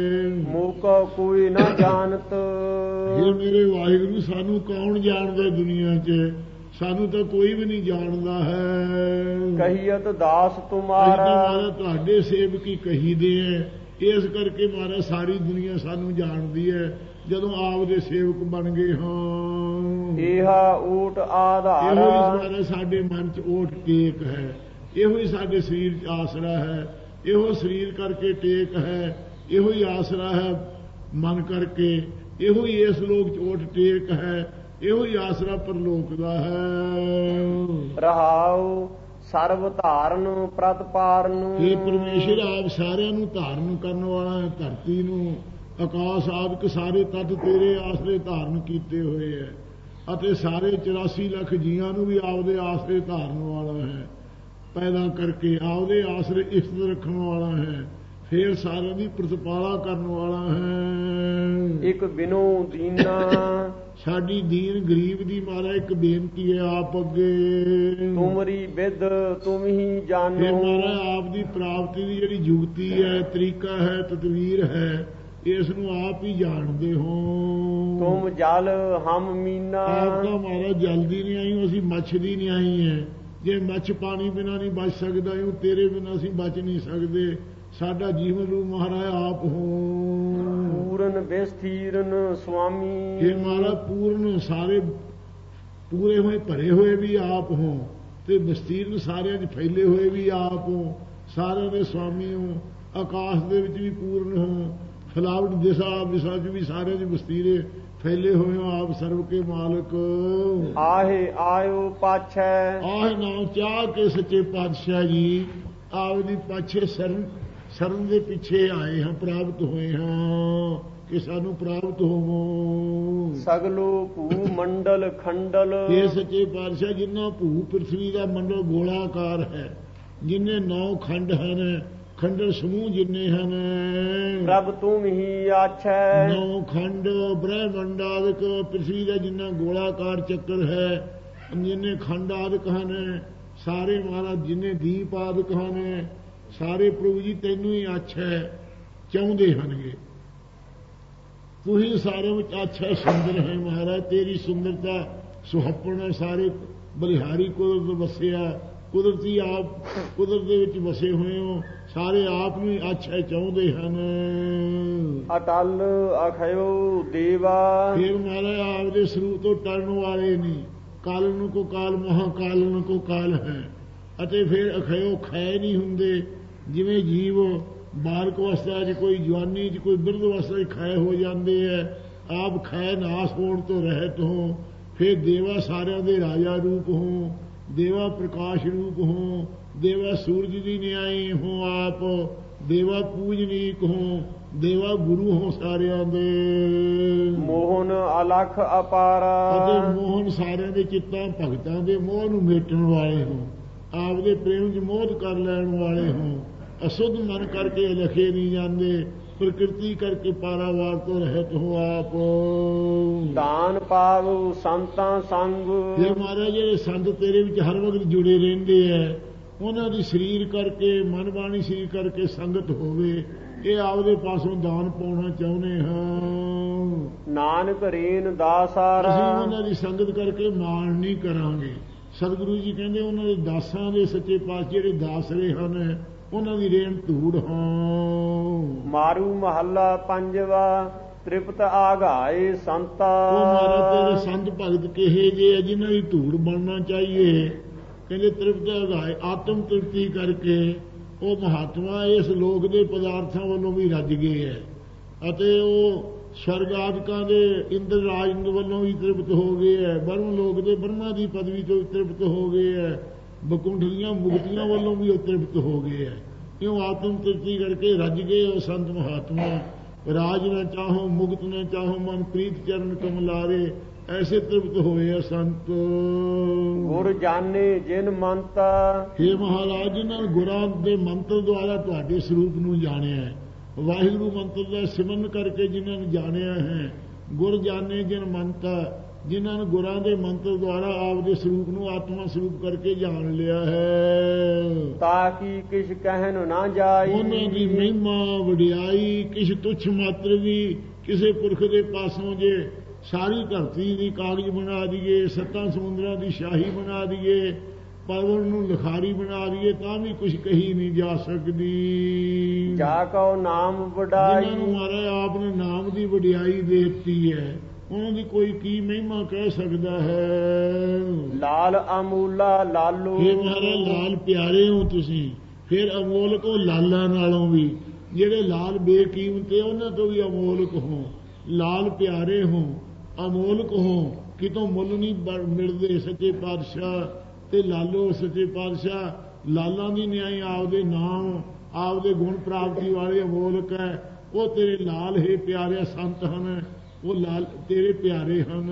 Speaker 1: ਮੋਕਾ ਕੋਈ ਨਾ ਜਾਣਤ।
Speaker 2: ਇਹ ਮੇਰੇ ਵਾਹਿਗੁਰੂ ਸਾਨੂੰ ਕੌਣ ਜਾਣਦਾ ਦੁਨੀਆ 'ਚ? ਸਾਨੂੰ ਤਾਂ ਕੋਈ ਵੀ ਨਹੀਂ ਜਾਣਦਾ ਹੈ।
Speaker 1: ਕਹੀਅਤ ਦਾਸ ਤੁਮਾਰਾ।
Speaker 2: ਮਹਾਰਾਜ ਤੁਹਾਡੇ ਸੇਵਕੀ ਕਹੀਦੇ ਐ, ਇਸ ਕਰਕੇ ਮਹਾਰਾਜ ਸਾਰੀ ਦੁਨੀਆ ਸਾਨੂੰ ਜਾਣਦੀ ਹੈ ਜਦੋਂ ਆਪ ਦੇ ਸੇਵਕ ਬਣ ਗਏ ਹਾਂ।
Speaker 1: ਇਹਾ ਊਟ ਆਧਾਰ।
Speaker 2: ਇਹੋ ਹੀ ਮਹਾਰਾਜ ਸਾਡੇ ਮਨ 'ਚ ਓਟ ਟੇਕ ਹੈ, ਇਹੋ ਹੀ ਸਾਡੇ ਸਰੀਰ 'ਚ ਆਸਰਾ ਹੈ, ਇਹੋ ਸਰੀਰ ਕਰਕੇ ਟੇਕ ਹੈ, ਇਹੋ ਹੀ ਆਸਰਾ ਹੈ ਮਨ ਕਰਕੇ, ਇਹੋ ਹੀ ਇਸ ਲੋਕ 'ਚ ਓਟ ਟੇਕ ਹੈ, ਇਹੋ ਹੀ ਆਸਰਾ ਪਰਲੋਕ ਦਾ ਹੈ।
Speaker 1: ਰਹਾਉ ਸਰਬ ਧਾਰਨ ਪ੍ਰਤਪਾਰਨ।
Speaker 2: ਇਹ ਪਰਮੇਸ਼ਰ ਆਪ ਸਾਰਿਆਂ ਨੂੰ ਧਾਰਨ ਕਰਨ ਵਾਲਾ ਹੈ। ਧਰਤੀ ਨੂੰ, ਆਕਾਸ਼ ਆਦਿਕ ਸਾਰੇ ਤੱਤ ਤੇਰੇ ਆਸਰੇ ਧਾਰਨ ਕੀਤੇ ਹੋਏ ਹੈ, ਅਤੇ ਸਾਰੇ ਚੁਰਾਸੀ ਲੱਖ ਜੀਆਂ ਨੂੰ ਵੀ ਆਪਦੇ ਆਸਰੇ ਧਾਰਨ ਵਾਲਾ ਹੈ। ਪੈਦਾ ਕਰਕੇ ਆਪਦੇ ਆਸਰੇ ਇਫਤ ਰੱਖਣ ਵਾਲਾ ਹੈ, ਫੇਰ ਸਾਰਿਆਂ ਦੀ ਪ੍ਰਤਪਾਲਾ ਕਰਨ ਵਾਲਾ ਹੈ।
Speaker 1: ਇੱਕ ਬਿਨੋ ਦੀਨਾ।
Speaker 2: ਸਾਡੀ ਦੀਨ ਗਰੀਬ ਦੀ ਮਾਰਾ ਇੱਕ ਬੇਨਤੀ ਹੈ ਆਪ ਅੱਗੇ।
Speaker 1: ਤੁਮਰੀ ਵਿਦ ਤੁਮ ਹੀ ਜਾਣੋ।
Speaker 2: ਇਹ ਮਾਰਾ ਆਪ ਦੀ ਪ੍ਰਾਪਤੀ ਦੀ ਜਿਹੜੀ ਜੁਗਤੀ ਹੈ, ਤਰੀਕਾ ਹੈ, ਤਦਵੀਰ ਹੈ, ਇਸ ਨੂੰ ਆਪ ਹੀ ਜਾਣਦੇ ਹੋ।
Speaker 1: ਤੁਮ ਜਲ ਹਮ ਮੀਨਾ।
Speaker 2: ਆਪ ਦਾ ਮਾਰਾ ਜਲਦੀ ਨਹੀਂ ਆਈ, ਅਸੀਂ ਮੱਛਦੀ ਨਹੀਂ ਆਈ ਹੈ। ਜੇ ਮੱਛ ਪਾਣੀ ਬਿਨਾਂ ਨਹੀਂ ਬਚ ਸਕਦਾ, ਉਹ ਤੇਰੇ ਬਿਨਾਂ ਅਸੀਂ ਬਚ ਨਹੀਂ ਸਕਦੇ। ਸਾਡਾ ਜੀਵਨ ਰੂਪ ਮਹਾਰਾਜ ਆਪ ਹੋ।
Speaker 1: ਪੂਰਨ ਬੇਸਥੀਰਨ ਸੁਆਮੀ।
Speaker 2: ਇਹ ਮਾਰਾ ਪੂਰਨ ਸਾਰੇ ਪੂਰੇ ਹੋਏ ਭਰੇ ਹੋਏ ਵੀ ਆਪ ਹੋ, ਤੇ ਬਸਤੀਰਨ ਸਾਰਿਆਂ 'ਚ ਫੈਲੇ ਹੋਏ ਵੀ ਆਪ ਹੋ, ਸਾਰਿਆਂ ਦੇ ਸੁਆਮੀ ਹੋ। ਆਕਾਸ਼ ਦੇ ਵਿੱਚ ਵੀ ਪੂਰਨ ਹੋ, ਫਲਾਵਟ ਦਿਸ਼ਾ ਵਿਸ਼ਾ 'ਚ ਵੀ ਸਾਰਿਆਂ 'ਚ ਬਸਤੀਰੇ ਫੈਲੇ ਹੋਏ ਹੋ, ਆਪ ਸਰਬ ਕੇ ਮਾਲਕ।
Speaker 1: ਆਹੇ ਆਇਓ ਪਾਛੈ।
Speaker 2: ਆਹ ਨਾਮ ਚਾਹ ਕੇ ਸੱਚੇ ਪਾਤਸ਼ਾਹ ਜੀ ਆਪ ਦੀ ਪਾਛੇ ਸਰਨ ਸਰਨ ਦੇ ਪਿੱਛੇ ਆਏ ਹਾਂ, ਪ੍ਰਾਪਤ ਹੋਏ ਹਾਂ ਕਿ ਸਾਨੂੰ ਪ੍ਰਾਪਤ ਹੋਵੋ।
Speaker 1: ਸਗਲੋ ਭੂ ਮੰਡਲ ਖੰਡਲ,
Speaker 2: ਇਹ ਸੱਚੇ ਪਾਤਸ਼ਾਹ ਜਿੰਨਾ ਭੂ ਪ੍ਰਿਥਵੀ ਦਾ ਮੰਡਲ ਗੋਲਾਕਾਰ ਹੈ, ਜਿੰਨੇ ਨੌ ਖੰਡ ਹਨ, ਖੰਡਲ ਸਮੂਹ ਜਿੰਨੇ ਹਨ,
Speaker 1: ਪ੍ਰਭ ਤੂੰ ਹੀ ਆਛੈ।
Speaker 2: ਨੌ ਖੰਡ ਬ੍ਰਹਮੰਡ ਆਦਿਕ ਪ੍ਰਿਥਵੀ ਦਾ ਜਿੰਨਾ ਗੋਲਾਕਾਰ ਚੱਕਰ ਹੈ, ਜਿੰਨੇ ਖੰਡ ਆਦਿਕ ਹਨ, ਸਾਰੇ ਮਹਾਰਾਜ ਜਿੰਨੇ ਦੀਪ ਆਦਿਕ ਹਨ, ਸਾਰੇ ਪ੍ਰਭੂ ਜੀ ਤੈਨੂੰ ਹੀ ਆਛੈ ਚਾਹੁੰਦੇ ਹਨਗੇ। ਤੂੰ ਹੀ ਸਾਰੇ ਵਿੱਚ ਆਛੈ ਸੁੰਦਰ ਹੈ ਮਹਾਰਾਜ, ਤੇਰੀ ਸੁੰਦਰਤਾ ਸੁਹੱਪਣ ਹੈ। ਸਾਰੇ ਬਲਿਹਾਰੀ ਕੁਦਰਤ ਵਸਿਆ, ਕੁਦਰਤੀ ਆਪ ਕੁਦਰਤ ਦੇ ਵਿੱਚ ਵਸੇ ਹੋਏ ਹੋ, ਸਾਰੇ ਆਪ ਨੂੰ ਆਛੈ ਚਾਹੁੰਦੇ ਹਨ।
Speaker 1: ਅਟਲ ਅਖਇਓ ਦੇਵਾ,
Speaker 2: ਫਿਰ ਮਹਾਰਾਜ ਆਪ ਦੇ ਸਰੂਪ ਤੋਂ ਟਲਣ ਵਾਲੇ ਨਹੀਂ। ਕਾਲਨ ਕੋ ਕਾਲ ਮਹਾਕਾਲਨ ਕੋ ਕਾਲ ਹੈ, ਅਤੇ ਫਿਰ ਅਖਇਓ ਖੈ ਨਹੀਂ ਹੁੰਦੇ। ਜਿਵੇਂ ਜੀਵ ਬਾਲਕ ਅਵਸਥਾ 'ਚ, ਕੋਈ ਜਵਾਨੀ 'ਚ, ਕੋਈ ਬਿਰਧ ਅਵਸਥਾ 'ਚ ਖੈ ਹੋ ਜਾਂਦੇ ਹੈ, ਆਪ ਖੈ ਨਾਸ ਹੋਣ ਤੋਂ ਰਹਿਤ ਹੋ। ਫਿਰ ਦੇਵਾ ਸਾਰਿਆਂ ਦੇ ਰਾਜਾ ਰੂਪ ਹੋ, ਦੇਵਾ ਪ੍ਰਕਾਸ਼ ਰੂਪ ਹੋ, ਦੇਵਾ ਸੂਰਜ ਦੀ ਨਿਆਈ ਹੋ, ਆਪ ਦੇਵਾ ਪੂਜਨੀਕ ਹੋ, ਦੇਵਾ ਗੁਰੂ ਹੋ ਸਾਰਿਆਂ ਦੇ।
Speaker 1: ਮੋਹਨ ਅਲਖ ਅਪਾਰਾ,
Speaker 2: ਅਤੇ ਮੋਹਨ ਸਾਰਿਆਂ ਦੇ ਚਿੱਤਾਂ ਭਗਤਾਂ ਦੇ ਮੋਹ ਨੂੰ ਮੇਟਣ ਵਾਲੇ ਹੋ, ਆਪ ਦੇ ਪ੍ਰੇਮ 'ਚ ਮੋਹ ਕਰ ਲੈਣ ਵਾਲੇ ਹੋ। ਅਸੁੱਧ ਮਨ ਕਰਕੇ ਲਖੇ ਨਹੀਂ ਜਾਂਦੇ, ਪ੍ਰਕਿਰਤੀ ਕਰਕੇ ਪਾਰਾਵਾਰ ਤੋਂ ਰਹਿਤ ਹੋ ਆਪ।
Speaker 1: ਦਾਨ ਪਾਵ ਸੰਤਾਂ ਸੰਗ,
Speaker 2: ਇਹ ਮਹਾਰਾਜ ਜਿਹੜੇ ਸੰਤ ਤੇਰੇ ਵਿੱਚ ਹਰ ਵਕਤ ਜੁੜੇ ਰਹਿੰਦੇ ਐ, ਉਹਨਾਂ ਦੀ ਸਰੀਰ ਕਰਕੇ, ਮਨ ਬਾਣੀ ਸਰੀਰ ਕਰਕੇ ਸੰਗਤ ਹੋਵੇ, ਇਹ ਆਪਦੇ ਪਾਸੋਂ ਦਾਨ ਪਾਉਣਾ ਚਾਹੁੰਦੇ ਹਾਂ।
Speaker 1: ਨਾਨਕ ਰੇਨ ਦਾਸਾਰਾ,
Speaker 2: ਅਸੀਂ ਉਹਨਾਂ ਦੀ ਸੰਗਤ ਕਰਕੇ ਮਾਣ ਨਹੀਂ ਕਰਾਂਗੇ। ਸਤਿਗੁਰੂ ਜੀ ਕਹਿੰਦੇ ਉਹਨਾਂ ਦੇ ਦਾਸਾਂ ਦੇ ਸੱਚੇ ਪਾਤਸ਼ਾਹ ਜਿਹੜੇ ਦਾਸ ਰਹੇ ਹਨ, ਉਹਨਾਂ ਦੀ ਰੇਣ ਧੂੜ ਹਾਂ।
Speaker 1: ਮਾਰੂ ਮਹੱਲਾ ਪੰਜਵਾ, ਤ੍ਰਿਪਤ ਆਗਾਏ ਸੰਤਾ।
Speaker 2: ਉਹ ਮਹਾਰਾਜ ਤੇਰੇ ਸੰਤ ਭਗਤ ਕਿਹੇ ਜੇ ਆ ਜਿਨ੍ਹਾਂ ਦੀ ਧੂੜ ਬਣਨਾ ਚਾਹੀਏ। ਕਹਿੰਦੇ ਤ੍ਰਿਪਤ ਆਗਾਏ, ਆਤਮ ਤ੍ਰਿਪਤੀ ਕਰਕੇ ਉਹ ਮਹਾਤਮਾ ਇਸ ਲੋਕ ਦੇ ਪਦਾਰਥਾਂ ਵੱਲੋਂ ਵੀ ਰੱਜ ਗਏ ਹੈ, ਅਤੇ ਉਹ ਸਵਰਗ ਆਦਿਕਾਂ ਦੇ ਇੰਦਰ ਰਾਜ ਵੱਲੋਂ ਵੀ ਤ੍ਰਿਪਤ ਹੋ ਗਏ ਹੈ, ਬ੍ਰਹਮ ਲੋਕ ਦੇ ਬ੍ਰਹਮਾ ਦੀ ਪਦਵੀ ਤੋਂ ਵੀ ਤ੍ਰਿਪਤ ਹੋ ਗਏ ਹੈ, ਬਕੁੰਠ ਦੀਆਂ ਮੁਕਤੀਆਂ ਵੱਲੋਂ ਵੀ ਉਹ ਤ੍ਰਿਪਤ ਹੋ ਗਏ ਹੈ। ਕਿਉਂ ਆਤਮ ਤ੍ਰਿਪਤੀ ਕਰਕੇ ਰੱਜ ਗਏ ਉਹ ਸੰਤ ਮਹਾਤਮਾ। ਰਾਜ ਨਾ ਚਾਹੋ ਮੁਕਤ ਨਾ ਚਾਹੋ ਮਨ ਪ੍ਰੀਤ ਚਰਨ ਕਮਲਾਰੇ, ਐਸੇ ਤ੍ਰਿਪਤ ਹੋਏ ਆ ਸੰਤ।
Speaker 1: ਗੁਰ ਜਾਣੇ ਜਿਨ ਮੰਤਾ,
Speaker 2: हे ਮਹਾਰਾਜ ਜਿਨ੍ਹਾਂ ਗੁਰਾਂ ਦੇ ਮੰਤਰ ਦੁਆਰਾ ਤੁਹਾਡੇ ਸਰੂਪ ਨੂੰ ਜਾਣਿਆ ਹੈ, ਵਾਹਿਗੁਰੂ ਮੰਤਰ ਦਾ ਸਿਮਰਨ ਕਰਕੇ ਜਿਨ੍ਹਾਂ ਨੂੰ ਜਾਣਿਆ ਹੈ। ਗੁਰ ਜਾਣੇ ਜਿਨ ਮੰਤਾ, ਜਿਨ੍ਹਾਂ ਨੂੰ ਗੁਰਾਂ ਦੇ ਮੰਤਰ ਦੁਆਰਾ ਆਪ ਦੇ ਸਰੂਪ ਨੂੰ ਆਤਮਾ ਸਰੂਪ ਕਰਕੇ ਜਾਣ ਲਿਆ ਹੈ,
Speaker 1: ਤਾਂ ਕਿ ਕਿਛ ਕਹਿਣ ਨਾ ਜਾਈ।
Speaker 2: ਉਹਨਾਂ ਦੀ ਮਹਿਮਾ ਵਡਿਆਈ ਕਿਛ ਤੁੱਛ ਮਾਤਰ ਵੀ ਕਿਸੇ ਪੁਰਖ ਦੇ ਪਾਸੋਂ ਜੇ ਸਾਰੀ ਧਰਤੀ ਦੀ ਕਾਗਜ਼ ਬਣਾ ਦਈਏ, ਸੱਤਾਂ ਸਮੁੰਦਰਾਂ ਦੀ ਸ਼ਾਹੀ ਬਣਾ ਦਈਏ, ਪਰਵਨ ਨੂੰ ਲਿਖਾਰੀ ਬਣਾ ਦਈਏ, ਤਾਂ ਵੀ ਕੁਛ ਕਹੀ ਨਹੀਂ ਜਾ ਸਕਦੀ।
Speaker 1: ਜਾ ਕਉ ਨਾਮ ਵਡਾਈ,
Speaker 2: ਜਿਨ੍ਹਾਂ ਨੂੰ ਮਹਾਰਾਜ ਆਪ ਨੇ ਨਾਮ ਦੀ ਵਡਿਆਈ ਦੇ ਦਿੱਤੀ ਹੈ, ਉਹਨਾਂ ਦੀ ਕੋਈ ਕੀ ਮਹਿਮਾ ਕਹਿ ਸਕਦਾ ਹੈ।
Speaker 1: ਲਾਲ ਅਮੂਲਾ ਲਾਲੂ,
Speaker 2: ਇਹ ਮਹਾਰਾਜ ਲਾਲ ਪਿਆਰੇ ਹੋ ਤੁਸੀਂ, ਫਿਰ ਅਮੋਲਕ ਹੋ ਲਾਲਾਂ ਨਾਲੋਂ ਵੀ। ਜਿਹੜੇ ਲਾਲ ਬੇਕੀਮਤ ਹੈ ਉਹਨਾਂ ਤੋਂ ਵੀ ਅਮੋਲਕ ਹੋ, ਲਾਲ ਪਿਆਰੇ ਹੋ, ਅਮੋਲਕ ਹੋ, ਕਿਤੋਂ ਮੁੱਲ ਨਹੀਂ ਮਿਲਦੇ ਸੱਚੇ ਪਾਤਸ਼ਾਹ। ਤੇ ਲਾਲੋ ਸੱਚੇ ਪਾਤਸ਼ਾਹ ਲਾਲਾਂ ਦੀ ਨਿਆਈ ਆਪਦੇ ਨਾਮ ਆਪਦੇ ਗੁਣ ਪ੍ਰਾਪਤੀ ਵਾਲੇ ਅਮੋਲਕ ਹੈ। ਉਹ ਤੇਰੇ ਲਾਲ ਹੈ ਪਿਆਰੇ ਸੰਤ ਹਨ, ਉਹ ਲਾਲ ਤੇਰੇ ਪਿਆਰੇ ਹਨ।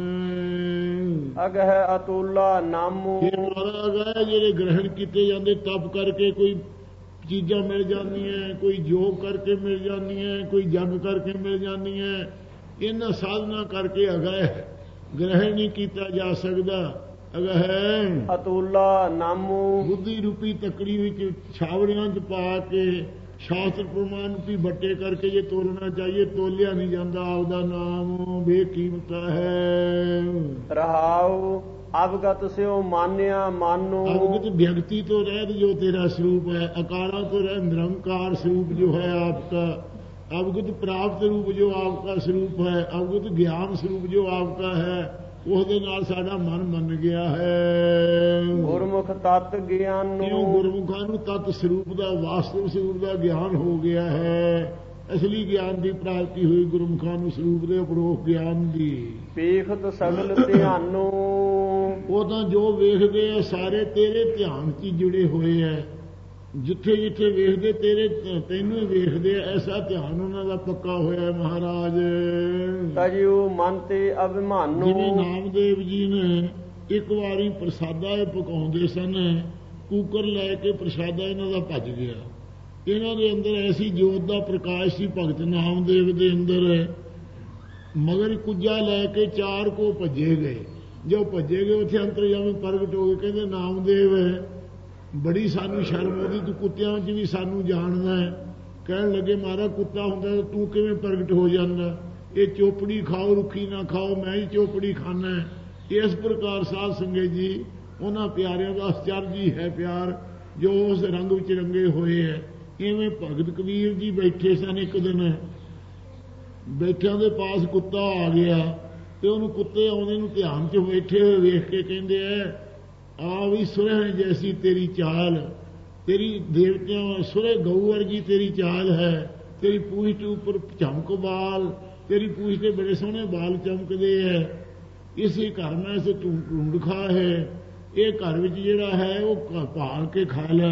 Speaker 1: ਅਗਹਿ ਅਤੁਲਾ ਨਾਮੋ,
Speaker 2: ਜਿਹੜੇ ਗ੍ਰਹਿਣ ਕੀਤੇ ਜਾਂਦੇ ਤਪ ਕਰਕੇ ਕੋਈ ਚੀਜ਼ਾਂ ਮਿਲ ਜਾਂਦੀਆਂ, ਕੋਈ ਯੋਗ ਕਰਕੇ ਮਿਲ ਜਾਂਦੀਆਂ, ਕੋਈ ਜਗ ਕਰਕੇ ਮਿਲ ਜਾਂਦੀਆਂ। ਇਹਨਾਂ ਸਾਧਨਾ ਕਰਕੇ ਅਗਹਿ ਗ੍ਰਹਿਣ ਨਹੀਂ ਕੀਤਾ ਜਾ ਸਕਦਾ। ਅਗਹਿ
Speaker 1: ਅਤੁਲਾ ਨਾਮੋ,
Speaker 2: ਬੁੱਧੀ ਰੂਪੀ ਤਕੜੀ ਵਿੱਚ ਛਾਵੜਿਆਂ 'ਚ ਪਾ ਕੇ ਸ਼ਾਸਤਰ ਪ੍ਰਮਾਣ ਰੂਪੀ ਬੱਟੇ ਕਰਕੇ ਜੇ ਤੋਲਣਾ ਚਾਹੀਏ, ਤੋਲਿਆ ਨਹੀਂ ਜਾਂਦਾ। ਆਪਦਾ ਨਾਮ ਬੇਕੀਮਤ ਹੈ।
Speaker 1: ਰਹਾਉ ਅਵਗਤ ਸਿਓ ਮਾਨਿਆ ਮਾਨੋ,
Speaker 2: ਅਵਗਤ ਵਿਅਕਤੀ ਤੋਂ ਰਹਿਤ ਜੋ ਤੇਰਾ ਸਰੂਪ ਹੈ, ਅਕਾਲਾ ਤੋਂ ਰਹਿ ਨਿਰੰਕਾਰ ਸਰੂਪ ਜੋ ਹੈ ਆਪका, अवगत प्राप्त रूप जो आपका स्वरूप है, अवगत ज्ञान स्वरूप जो आपका है, ਉਹਦੇ ਨਾਲ ਸਾਡਾ ਮਨ ਮੰਨ ਗਿਆ ਹੈ।
Speaker 1: ਗੁਰਮੁਖ ਤਤ ਗਿਆਨੋ,
Speaker 2: ਕਿਉਂ ਗੁਰਮੁਖਾਂ ਨੂੰ ਤਤ ਸਰੂਪ ਦਾ ਵਾਸਤਵ ਸਰੂਪ ਦਾ ਗਿਆਨ ਹੋ ਗਿਆ ਹੈ। ਅਸਲੀ ਗਿਆਨ ਦੀ ਪ੍ਰਾਪਤੀ ਹੋਈ ਗੁਰਮੁਖਾਂ ਨੂੰ ਸਰੂਪ ਦੇ ਉਪਰੋਕ ਗਿਆਨ ਦੀ।
Speaker 1: ਵੇਖਤ ਸਗਲ ਧਿਆਨੋ,
Speaker 2: ਉਹ ਤਾਂ ਜੋ ਵੇਖਦੇ ਆ ਸਾਰੇ ਤੇਰੇ ਧਿਆਨ 'ਚ ਜੁੜੇ ਹੋਏ ਐ। ਜਿੱਥੇ ਜਿੱਥੇ ਵੇਖਦੇ ਤੇਰੇ ਤੈਨੂੰ ਹੀ ਵੇਖਦੇ, ਐਸਾ ਧਿਆਨ ਉਹਨਾਂ ਦਾ ਪੱਕਾ ਹੋਇਆ ਮਹਾਰਾਜ।
Speaker 1: ਤਜਿਉ ਮਨ ਤੇ ਅਭਿਮਾਨੋ,
Speaker 2: ਜਿਵੇਂ ਨਾਮਦੇਵ ਜੀ ਨੇ ਇੱਕ ਵਾਰੀ ਪ੍ਰਸਾਦਾ ਇਹ ਪਕਾਉਂਦੇ ਸਨ, ਕੂਕਰ ਲੈ ਕੇ ਪ੍ਰਸਾਦਾ ਇਹਨਾਂ ਦਾ ਭੱਜ ਗਿਆ। ਇਹਨਾਂ ਦੇ ਅੰਦਰ ਐਸੀ ਜੋਤ ਦਾ ਪ੍ਰਕਾਸ਼ ਸੀ ਭਗਤ ਨਾਮਦੇਵ ਦੇ ਅੰਦਰ, ਮਗਰ ਕੁੱਜਾ ਲੈ ਕੇ ਚਾਰ ਕੋ ਭੱਜੇ ਗਏ। ਜੋ ਭੱਜੇ ਗਏ ਉੱਥੇ ਅੰਤਰਜਾਮੀ ਪ੍ਰਗਟ ਹੋ ਗਏ, ਕਹਿੰਦੇ ਨਾਮਦੇਵ ਬੜੀ ਸਾਨੂੰ ਸ਼ਰਮ ਆਉਂਦੀ, ਤੂੰ ਕੁੱਤਿਆਂ ਵਿੱਚ ਵੀ ਸਾਨੂੰ ਜਾਣਦਾ ਹੈ। ਕਹਿਣ ਲੱਗੇ ਮਹਾਰਾਜ ਕੁੱਤਾ ਹੁੰਦਾ ਤਾਂ ਤੂੰ ਕਿਵੇਂ ਪ੍ਰਗਟ ਹੋ ਜਾਂਦਾ? ਇਹ ਚੋਪੜੀ ਖਾਓ ਰੁੱਖੀ ਨਾ ਖਾਓ, ਮੈਂ ਹੀ ਚੋਪੜੀ ਖਾਣਾ ਹੈ। ਇਸ ਪ੍ਰਕਾਰ ਸਾਧ ਸੰਗਤ ਜੀ ਉਹਨਾਂ ਪਿਆਰਿਆਂ ਦਾ ਅਸਚਰਜ ਹੀ ਹੈ ਪਿਆਰ, ਜੋ ਉਸ ਰੰਗ ਵਿੱਚ ਰੰਗੇ ਹੋਏ ਹੈ। ਇਵੇਂ ਭਗਤ ਕਬੀਰ ਜੀ ਬੈਠੇ ਸਨ, ਇੱਕ ਦਿਨ ਬੈਠਿਆਂ ਦੇ ਪਾਸ ਕੁੱਤਾ ਆ ਗਿਆ ਤੇ ਉਹਨੂੰ ਕੁੱਤੇ ਆਉਂਦੇ ਨੂੰ ਧਿਆਨ 'ਚ ਬੈਠੇ ਹੋਏ ਵੇਖ ਕੇ ਕਹਿੰਦੇ ਐ ਆ ਵੀ ਸੁਰਹਿ ਜੈਸੀ ਤੇਰੀ ਚਾਲ, ਤੇਰੀ ਦੇਵਤਿਆਂ ਸੁਰਹਿ ਗਊ ਵਰਗੀ ਤੇਰੀ ਚਾਲ ਹੈ, ਤੇਰੀ ਪੂਛ ਦੇ ਉੱਪਰ ਚਮਕ ਬਾਲ, ਤੇਰੀ ਪੂਛ ਤੇ ਬੜੇ ਸੋਹਣੇ ਬਾਲ ਚਮਕਦੇ ਹੈ। ਇਸੇ ਘਰ ਮੈਂ ਇਸੇ ਢੂੰਡ ਖਾ ਹੈ, ਇਹ ਘਰ ਵਿੱਚ ਜਿਹੜਾ ਹੈ ਉਹ ਭਾਲ ਕੇ ਖਾ ਲੈ,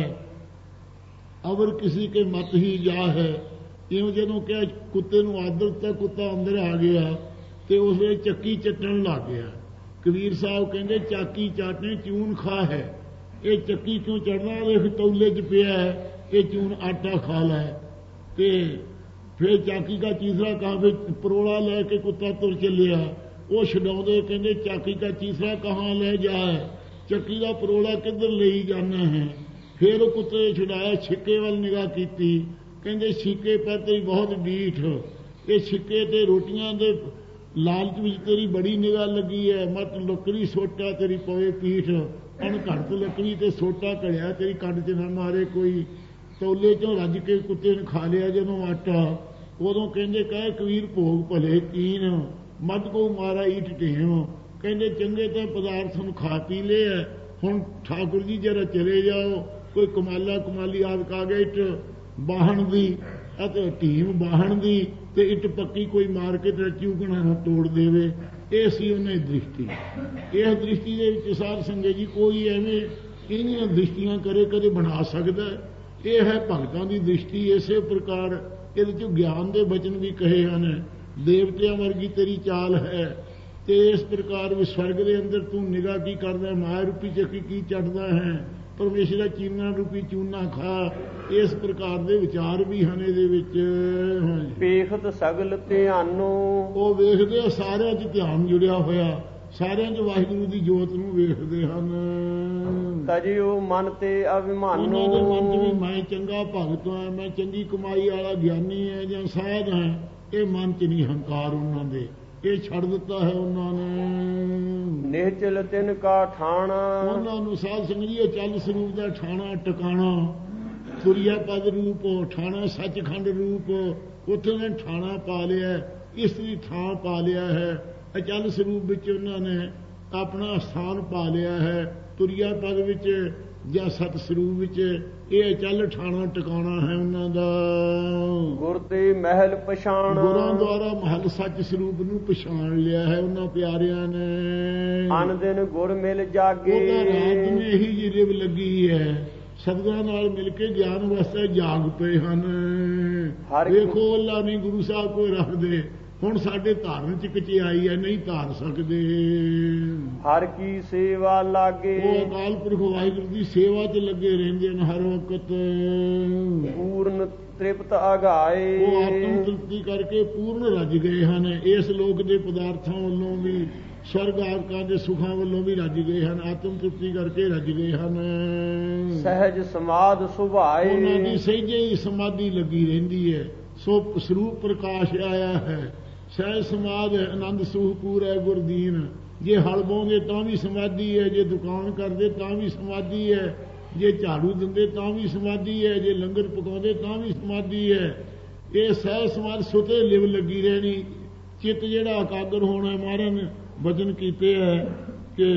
Speaker 2: ਅਵਰ ਕਿਸੇ ਕੇ ਮਤ ਹੀ ਜਾ ਹੈ। ਇਉਂ ਜਦੋਂ ਕਿਹਾ ਕੁੱਤੇ ਨੂੰ ਆਦਰ ਦਿੱਤਾ, ਕੁੱਤਾ ਅੰਦਰ ਆ ਗਿਆ ਤੇ ਉਸ ਵੇਲੇ ਚੱਕੀ ਚੱਟਣ ਲੱਗ ਗਿਆ। ਕਬੀਰ ਸਾਹਿਬ ਕਹਿੰਦੇ ਚਾਕੀ ਚਾਟੇ ਚੂਨ ਖਾ ਹੈ। ਇਹ ਚੱਕੀ ਕਿਉਂ ਚੜਨਾ? ਦੇਖ ਤੌਲੇ 'ਚ ਪਿਆ ਹੈ, ਇਹ ਚੂਨ ਆਟਾ ਖਾ ਲੈ। ਤੇ ਫਿਰ ਚਾਕੀ ਦਾ ਚੀਸਰਾ ਕਹਾਂ ਫਿਰ ਪਰੋਲਾ ਲੈ ਕੇ ਕੁੱਤਾ ਤੁਰ ਚੱਲਿਆ। ਉਹ ਛਡਾਉਂਦੇ ਕਹਿੰਦੇ ਚਾਕੀ ਦਾ ਚੀਸਰਾ ਕਹਾਂ ਲੈ ਜਾ, ਚੱਕੀ ਦਾ ਪਰੋਲਾ ਕਿੱਧਰ ਲਈ ਜਾਣਾ ਹੈ। ਫਿਰ ਉਹ ਕੁੱਤੇ ਛਡਾਇਆ, ਛਿੱਕੇ ਵੱਲ ਨਿਗਾਹ ਕੀਤੀ, ਕਹਿੰਦੇ ਛਿੱਕੇ ਪਰ ਤੇਰੀ ਬਹੁਤ ਡੀਠ, ਇਹ ਛਿੱਕੇ ਤੇ ਰੋਟੀਆਂ ਦੇ ਲਾਲਚ ਵਿੱਚ ਤੇਰੀ ਬੜੀ ਨਿਗਾਹ ਲੱਗੀ ਹੈ। ਮਤ ਲੱਕੜੀ ਸੋਟਾ ਤੇਰੀ ਪਵੇ ਪੀਠ, ਅਣਘੜਤ ਲੱਕੜੀ ਤੇ ਸੋਟਾ ਘੜਿਆ ਤੇਰੀ ਕੱਢ 'ਚ ਨਾ ਮਾਰੇ ਕੋਈ। ਤੌਲੇ 'ਚੋਂ ਰੱਜ ਕੇ ਕੁੱਤੇ ਨੇ ਖਾ ਲਿਆ ਜਦੋਂ ਆਟਾ। ਉਦੋਂ ਕਹਿੰਦੇ ਕਹੇ ਕਬੀਰ ਭੋਗ ਭਲੇ ਕੀਨ, ਮੱਧ ਕੋ ਮਾਰਾ ਈਟ ਢੇਮ। ਕਹਿੰਦੇ ਚੰਗੇ ਤੇ ਪਦਾਰਥ ਨੂੰ ਖਾ ਪੀ ਲਿਆ, ਹੁਣ ਠਾਕੁਰ ਜੀ ਜਰਾ ਚਲੇ ਜਾਓ, ਕੋਈ ਕਮਾਲਾ ਕਮਾਲੀ ਆਦਿ ਆ ਗਿਆ, ਇੱਟ ਬਾਹਣ ਦੀ ਅਤੇ ਢੀਮ ਬਾਹਣ ਦੀ ਤੇ ਇੱਟ ਪੱਕੀ ਕੋਈ ਮਾਰ ਕੇ ਤੇ ਚੂਕਣਾ ਤੋੜ ਦੇਵੇ। ਇਹ ਸੀ ਉਹਨੇ ਦ੍ਰਿਸ਼ਟੀ। ਇਸ ਦ੍ਰਿਸ਼ਟੀ ਦੇ ਵਿੱਚ ਸਾਧ ਸੰਗਤ ਜੀ ਕੋਈ ਐਵੇਂ ਇਹਨੀਆਂ ਦ੍ਰਿਸ਼ਟੀਆਂ ਕਰੇ ਕਦੇ ਬਣਾ ਸਕਦਾ? ਇਹ ਹੈ ਭਗਤਾਂ ਦੀ ਦ੍ਰਿਸ਼ਟੀ। ਇਸੇ ਪ੍ਰਕਾਰ ਇਹਦੇ 'ਚ ਗਿਆਨ ਦੇ ਬਚਨ ਵੀ ਕਹੇ ਹਨ, ਦੇਵਤਿਆਂ ਵਰਗੀ ਤੇਰੀ ਚਾਲ ਹੈ। ਤੇ ਇਸ ਪ੍ਰਕਾਰ ਵੀ ਸਵਰਗ ਦੇ ਅੰਦਰ ਤੂੰ ਨਿਗਾਹ ਕੀ ਕਰਦਾ, ਮਾਇਆ ਰੂਪੀ ਚੱਕੀ ਕੀ ਚੜਦਾ ਹੈ, ਪਰਮੇਸ਼ਰ ਦਾ ਚੀਨਾ ਰੂਪੀ ਚੂਨਾ ਖਾ। ਇਸ ਪ੍ਰਕਾਰ ਦੇ ਵਿਚਾਰ ਵੀ ਹਨ ਇਹਦੇ ਵਿੱਚ।
Speaker 1: ਵੇਖਤ ਸਗਲ ਧਿਆਨੋ,
Speaker 2: ਉਹ ਵੇਖਦੇ ਆ, ਸਾਰਿਆਂ 'ਚ ਧਿਆਨ ਜੁੜਿਆ ਹੋਇਆ, ਸਾਰਿਆਂ 'ਚ ਵਾਹਿਗੁਰੂ ਦੀ ਜੋਤ ਨੂੰ ਵੇਖਦੇ ਹਨ।
Speaker 1: ਤਜਿਉ ਮਨ ਤੇ ਅਭਿਮਾਨੋ,
Speaker 2: ਉਹਨਾਂ ਦੇ ਮਨ 'ਚ ਵੀ ਮੈਂ ਚੰਗਾ ਭਗਤ ਹਾਂ, ਮੈਂ ਚੰਗੀ ਕਮਾਈ ਵਾਲਾ ਗਿਆਨੀ ਹੈ ਜਾਂ ਸਾਧ ਹਾਂ, ਇਹ ਮਨ 'ਚ ਨਹੀਂ ਹੰਕਾਰ ਉਹਨਾਂ ਦੇ, ਇਹ ਛੱਡ ਦਿੱਤਾ ਹੈ ਉਹਨਾਂ ਨੇ।
Speaker 1: ਨਿਹਚਲ ਤਿਨ ਕਾ ਠਾਣਾ,
Speaker 2: ਉਹਨਾਂ ਨੂੰ ਸਾਧ ਸੰਗਤ ਜੀ ਚੱਲ ਸਰੂਪ ਦਾ ਠਾਣਾ ਟਿਕਾਣਾ, ਤੁਰਿਆ ਪਦ ਰੂਪ ਠਾਣਾ, ਸੱਚਖੰਡ ਰੂਪ, ਉੱਥੇ ਉਹਨੇ ਠਾਣਾ ਪਾ ਲਿਆ, ਇਸਤਰੀ ਥਾਂ ਪਾ ਲਿਆ ਹੈ। ਅਚਲ ਸਰੂਪ ਵਿੱਚ ਉਹਨਾਂ ਨੇ ਆਪਣਾ ਸਥਾਨ ਪਾ ਲਿਆ ਹੈ। ਤੁਰਿਆ ਪਦ ਵਿੱਚ ਜਾਂ ਸਤ ਸਰੂਪ ਵਿੱਚ ਇਹ ਅਚਲ ਠਾਣਾ ਟਿਕਾਣਾ ਹੈ ਉਹਨਾਂ ਦਾ।
Speaker 1: ਗੁਰ ਤੇ ਮਹਿਲ ਪਛਾਣ,
Speaker 2: ਗੁਰਾਂ ਦੁਆਰਾ ਮਹਲ ਸੱਚ ਸਰੂਪ ਨੂੰ ਪਛਾਣ ਲਿਆ ਹੈ ਉਹਨਾਂ ਪਿਆਰਿਆਂ ਨੇ।
Speaker 1: ਅਨ ਦਿਨ ਗੁਰ ਮਿਲ ਜਾਗੇ,
Speaker 2: ਉਹਦਾ ਰਾਤ ਨੇ ਇਹੀ ਜਿਹੀ ਰਿਵ ਲੱਗੀ ਹੈ, ਸਤਿਗੁਰਾਂ ਨਾਲ ਮਿਲ ਕੇ ਗਿਆਨ ਵਾਸਤੇ ਜਾਗ ਪਏ ਹਨ। ਵੇਖੋ ਅੱਲਾ ਨਹੀਂ ਗੁਰੂ ਸਾਹਿਬ ਕੋਈ ਰੱਖਦੇ, ਹੁਣ ਸਾਡੇ ਧਾਰਨ 'ਚ ਕਚਿਆਈ ਹੈ, ਨਹੀਂ ਧਾਰ ਸਕਦੇ।
Speaker 1: ਹਰ ਕੀ ਸੇਵਾ ਲਾਗੇ,
Speaker 2: ਉਹ ਅਕਾਲ ਪੁਰਖ ਵਾਹਿਗੁਰੂ ਦੀ ਸੇਵਾ 'ਚ ਲੱਗੇ ਰਹਿੰਦੇ ਹਨ ਹਰ ਵਕਤ।
Speaker 1: ਪੂਰਨ ਤ੍ਰਿਪਤ ਆਗਾਏ,
Speaker 2: ਉਹ ਆਤਮ ਤ੍ਰਿਪਤੀ ਕਰਕੇ ਪੂਰਨ ਰੱਜ ਗਏ ਹਨ। ਇਸ ਲੋਕ ਦੇ ਪਦਾਰਥਾਂ ਵੱਲੋਂ ਵੀ, ਸਵਰਗ ਆਦਿਕਾਂ ਦੇ ਸੁਖਾਂ ਵੱਲੋਂ ਵੀ ਰੱਜ ਗਏ ਹਨ, ਆਤਮ ਤ੍ਰਿਪਤੀ ਕਰਕੇ ਰੱਜ ਗਏ ਹਨ।
Speaker 1: ਸਹਿਜ ਸਮਾਧ ਸੁਭਾਏ,
Speaker 2: ਉਹਨਾਂ ਦੀ ਸਹਿਜੇ ਹੀ ਸਮਾਧੀ ਲੱਗੀ ਰਹਿੰਦੀ ਹੈ। ਸੋ ਸਰੂਪ ਪ੍ਰਕਾਸ਼ ਆਇਆ ਹੈ। ਸਹਿਜ ਸਮਾਧ ਆਨੰਦ ਸੁਖ ਪੂਰਾ ਗੁਰਦੀਨ। ਜੇ ਹਲ ਬਾਉਂਦੇ ਤਾਂ ਵੀ ਸਮਾਧੀ ਹੈ, ਜੇ ਦੁਕਾਨ ਕਰਦੇ ਤਾਂ ਵੀ ਸਮਾਧੀ ਹੈ, ਜੇ ਝਾੜੂ ਦਿੰਦੇ ਤਾਂ ਵੀ ਸਮਾਧੀ ਹੈ, ਜੇ ਲੰਗਰ ਪਕਾਉਂਦੇ ਤਾਂ ਵੀ ਸਮਾਧੀ ਹੈ। ਇਹ ਸਹਿਜ ਸਮਾਧ ਸੁਤੇ ਲਿਵ ਲੱਗੀ ਰਹਿਣੀ। ਚਿੱਤ ਜਿਹੜਾ ਇਕਾਗਰ ਹੋਣਾ, ਮਹਾਰਾਜ ਨੇ ਵਚਨ ਕੀਤੇ ਹੈ ਕਿ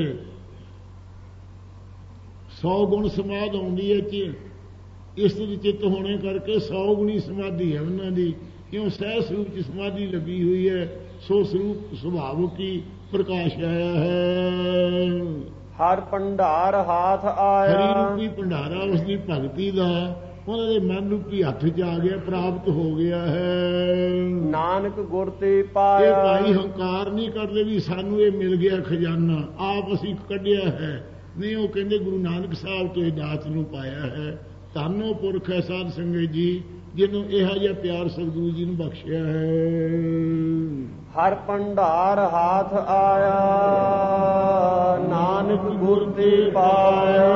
Speaker 2: ਸੌ ਗੁਣ ਸਮਾਧ ਆਉਂਦੀ ਹੈ ਚ ਇਸ ਦੇ ਚਿੱਤ ਹੋਣੇ ਕਰਕੇ ਸੌ ਗੁਣੀ ਸਮਾਧੀ ਹੈ ਉਹਨਾਂ ਦੀ। ਕਿਉਂ ਸਹਿਜ ਸਰੂਪ 'ਚ ਸਮਾਧੀ ਲੱਗੀ ਹੋਈ ਹੈ। ਸੋ ਸਰੂਪ ਸੁਭਾਵ ਕੀ ਪ੍ਰਕਾਸ਼ ਆਇਆ ਹੈ।
Speaker 1: ਹਰ ਭੰਡਾਰ ਹਾਥ
Speaker 2: ਹਰੀ
Speaker 1: ਆਇਆ।
Speaker 2: ਰੂਪੀ ਭੰਡਾਰਾ ਉਸ ਦੀ ਭਗਤੀ ਦਾ ਉਹਨਾਂ ਦੇ ਮਨ ਰੂਪੀ ਹੱਥ 'ਚ ਆ ਗਿਆ, ਪ੍ਰਾਪਤ ਹੋ ਗਿਆ ਹੈ।
Speaker 1: ਨਾਨਕ ਗੁਰ ਤੇ
Speaker 2: ਇਹ
Speaker 1: ਪਾਇਆ।
Speaker 2: ਭਾਈ ਹੰਕਾਰ ਨਹੀਂ ਕਰਦੇ ਵੀ ਸਾਨੂੰ ਇਹ ਮਿਲ ਗਿਆ ਖਜ਼ਾਨਾ, ਆਪ ਅਸੀਂ ਕੱਢਿਆ ਹੈ, ਨਹੀਂ। ਉਹ ਕਹਿੰਦੇ ਗੁਰੂ ਨਾਨਕ ਸਾਹਿਬ ਤੋਂ ਇਹ ਦਾਤ ਨੂੰ ਪਾਇਆ ਹੈ। ਧੰਨੋ ਪੁਰਖ ਹੈ ਸਾਧ ਸੰਗਤ ਜੀ, ਜਿਹਨੂੰ ਇਹੋ ਜਿਹਾ ਪਿਆਰ ਸਤਿਗੁਰੂ ਜੀ ਨੂੰ ਬਖਸ਼ਿਆ ਹੈ।
Speaker 1: ਹਰ ਭੰਡਾਰ ਹਾਥ ਆਇਆ, ਨਾਨਕ ਗੁਰ ਤੇ ਪਾਇਆ।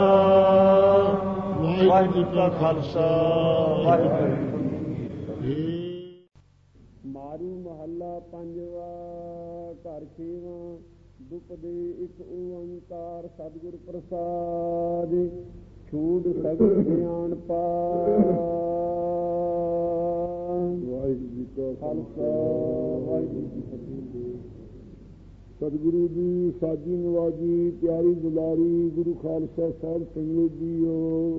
Speaker 1: ਵਾਹਿਗੁਰੂ ਜੀ ਕਾ ਖਾਲਸਾ, ਵਾਹਿਗੁਰੂ ਜੀ ਕੀ ਫਤਿਹ। ਮਾਰੂ ਮਹੱਲਾ ਪੰਜਵਾ। ਘਰ ਛੇਵਾਂ। ਦੁਪਦੇ ਇੱਕ ਓੰਕਾਰ ਸਤਿਗੁਰ ਪ੍ਰਸਾਦਿ। ਛੂਟ ਸਗਲ ਗਿਆਨ ਪਾਇਆ। ਵਾਹਿਗੁਰੂ ਜੀ ਕਾ ਖਾਲਸਾ, ਵਾਹਿਗੁਰੂ ਜੀ ਕੀ ਫਤਿਹ।
Speaker 2: ਸਤਿਗੁਰੂ ਦੀ ਸਾਜੀ ਨਵਾਜੀ ਪਿਆਰੀ ਦੁਲਾਰੀ ਗੁਰੂ ਖਾਲਸਾ ਸਾਹਿਬ ਸੰਗਤ ਜੀਓ।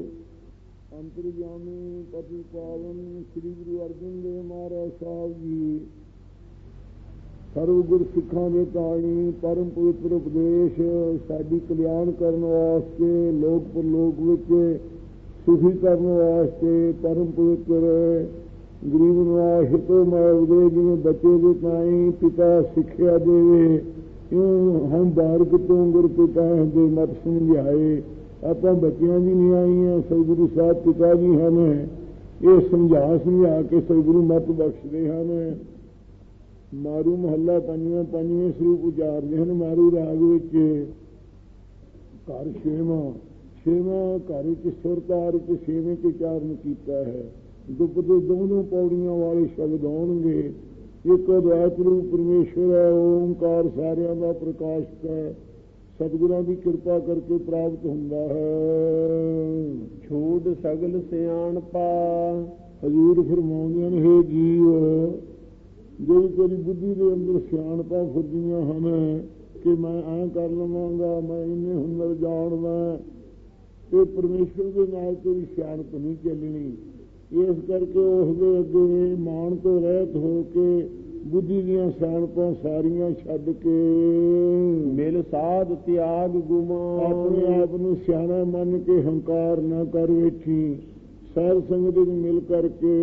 Speaker 2: ਅੰਤਰਜਾਮੀ ਪਤੀ ਪਾਵਨ ਸ੍ਰੀ ਗੁਰੂ ਅਰਜਨ ਦੇਵ ਮਹਾਰਾਜ ਸਾਹਿਬ ਜੀ ਸਰਵ ਗੁਰ ਸਿੱਖਾਂ ਦੇ ਤਾਈ ਪਰਮ ਪਵਿੱਤਰ ਉਪਦੇਸ਼ ਸਾਡੀ ਕਲਿਆਣ ਕਰਨ ਵਾਸਤੇ, ਲੋਕ ਪਰਲੋਕ ਵਿੱਚ ਸੁਖੀ ਕਰਨ ਵਾਸਤੇ ਪਰਮ ਪਵਿੱਤਰ ਗਰੀਬ ਨਿਵਾਸ ਹਿਤੋ ਮੈਂ ਉਦੇ ਜਿਵੇਂ ਬੱਚੇ ਦੇ ਤਾਈ ਪਿਤਾ ਸਿੱਖਿਆ ਦੇਵੇ, ਇਉਂ ਹਮ ਬਾਰਕ ਤੋਂ ਗੁਰ ਪਿਤਾ ਦੇ ਮਤ ਸਮਝਾਏ। ਆਪਾਂ ਬੱਚਿਆਂ ਦੀ ਨਹੀਂ ਆਈਆਂ, ਸਤਿਗੁਰੂ ਸਾਹਿਬ ਪਿਤਾ ਜੀ ਹਨ, ਇਹ ਸਮਝਾ ਸਮਝਾ ਕੇ ਸਤਿਗੁਰੂ ਮਤ ਬਖਸ਼ਦੇ ਹਨ। ਮਾਰੂ ਮਹੱਲਾ ਪੰਜਵਾਂ ਪੰਜਵੇਂ ਸਰੂਪ ਉਚਾਰਦੇ ਹਨ। ਮਾਰੂ ਰਾਗ ਵਿੱਚ ਘਰ ਛੇਵਾਂ ਛੇਵਾਂ ਘਰ ਵਿੱਚ ਸੁਰਤਾਰ ਵਿੱਚ ਛੇਵੇਂ ਕੇ ਉਚਾਰਨ ਕੀਤਾ ਹੈ। ਦੁਪਦੇ ਦੋਨੋਂ ਪੌੜੀਆਂ ਵਾਲੇ ਸ਼ਬਦ ਆਉਣਗੇ। ਇੱਕ ਅਦਵੈਤ ਰੂਪ ਪਰਮੇਸ਼ਵਰ ਹੈ, ਓਂਕਾਰ ਸਾਰਿਆਂ ਦਾ ਪ੍ਰਕਾਸ਼ਕ ਹੈ, ਸਤਿਗੁਰਾਂ ਦੀ ਕਿਰਪਾ ਕਰਕੇ ਪ੍ਰਾਪਤ ਹੁੰਦਾ ਹੈ।
Speaker 1: ਛੂਟ ਸਗਲ ਸਿਆਣਪਾ।
Speaker 2: ਹਜ਼ੂਰ ਫਰਮਾਉਂਦੇ ਹਨ, ਹੇ ਜੀਵ, ਜਿਹੜੀ ਤੇਰੀ ਬੁੱਧੀ ਦੇ ਅੰਦਰ ਸਿਆਣਪਾਂ ਫੁਰਦੀਆਂ ਹਨ ਕਿ ਮੈਂ ਐਂ ਕਰ ਲਵਾਂਗਾ, ਮੈਂ ਇੰਨੇ ਹੁਨਰ ਜਾਣਦਾ, ਇਹ ਪਰਮੇਸ਼ਵਰ ਦੇ ਨਾਲ ਤੇਰੀ ਸਿਆਣਪ ਨਹੀਂ ਚੱਲਣੀ। ਇਸ ਕਰਕੇ ਉਸ ਦੇ ਅੱਗੇ ਮਾਣ ਤੋਂ ਰਹਿਤ ਹੋ ਕੇ ਬੁੱਧੀ ਦੀਆਂ ਸਿਆਣਪਾਂ ਸਾਰੀਆਂ ਛੱਡ ਕੇ
Speaker 1: ਮਿਲ ਸਾਧ ਤਿਆਗ ਗੁਮਾਨ।
Speaker 2: ਆਪਣੇ ਆਪ ਨੂੰ ਸਿਆਣਾ ਮੰਨ ਕੇ ਹੰਕਾਰ ਨਾ ਕਰ ਵੇਖੀ। ਸਾਧ ਸੰਗਤ ਨੂੰ ਮਿਲ ਕਰਕੇ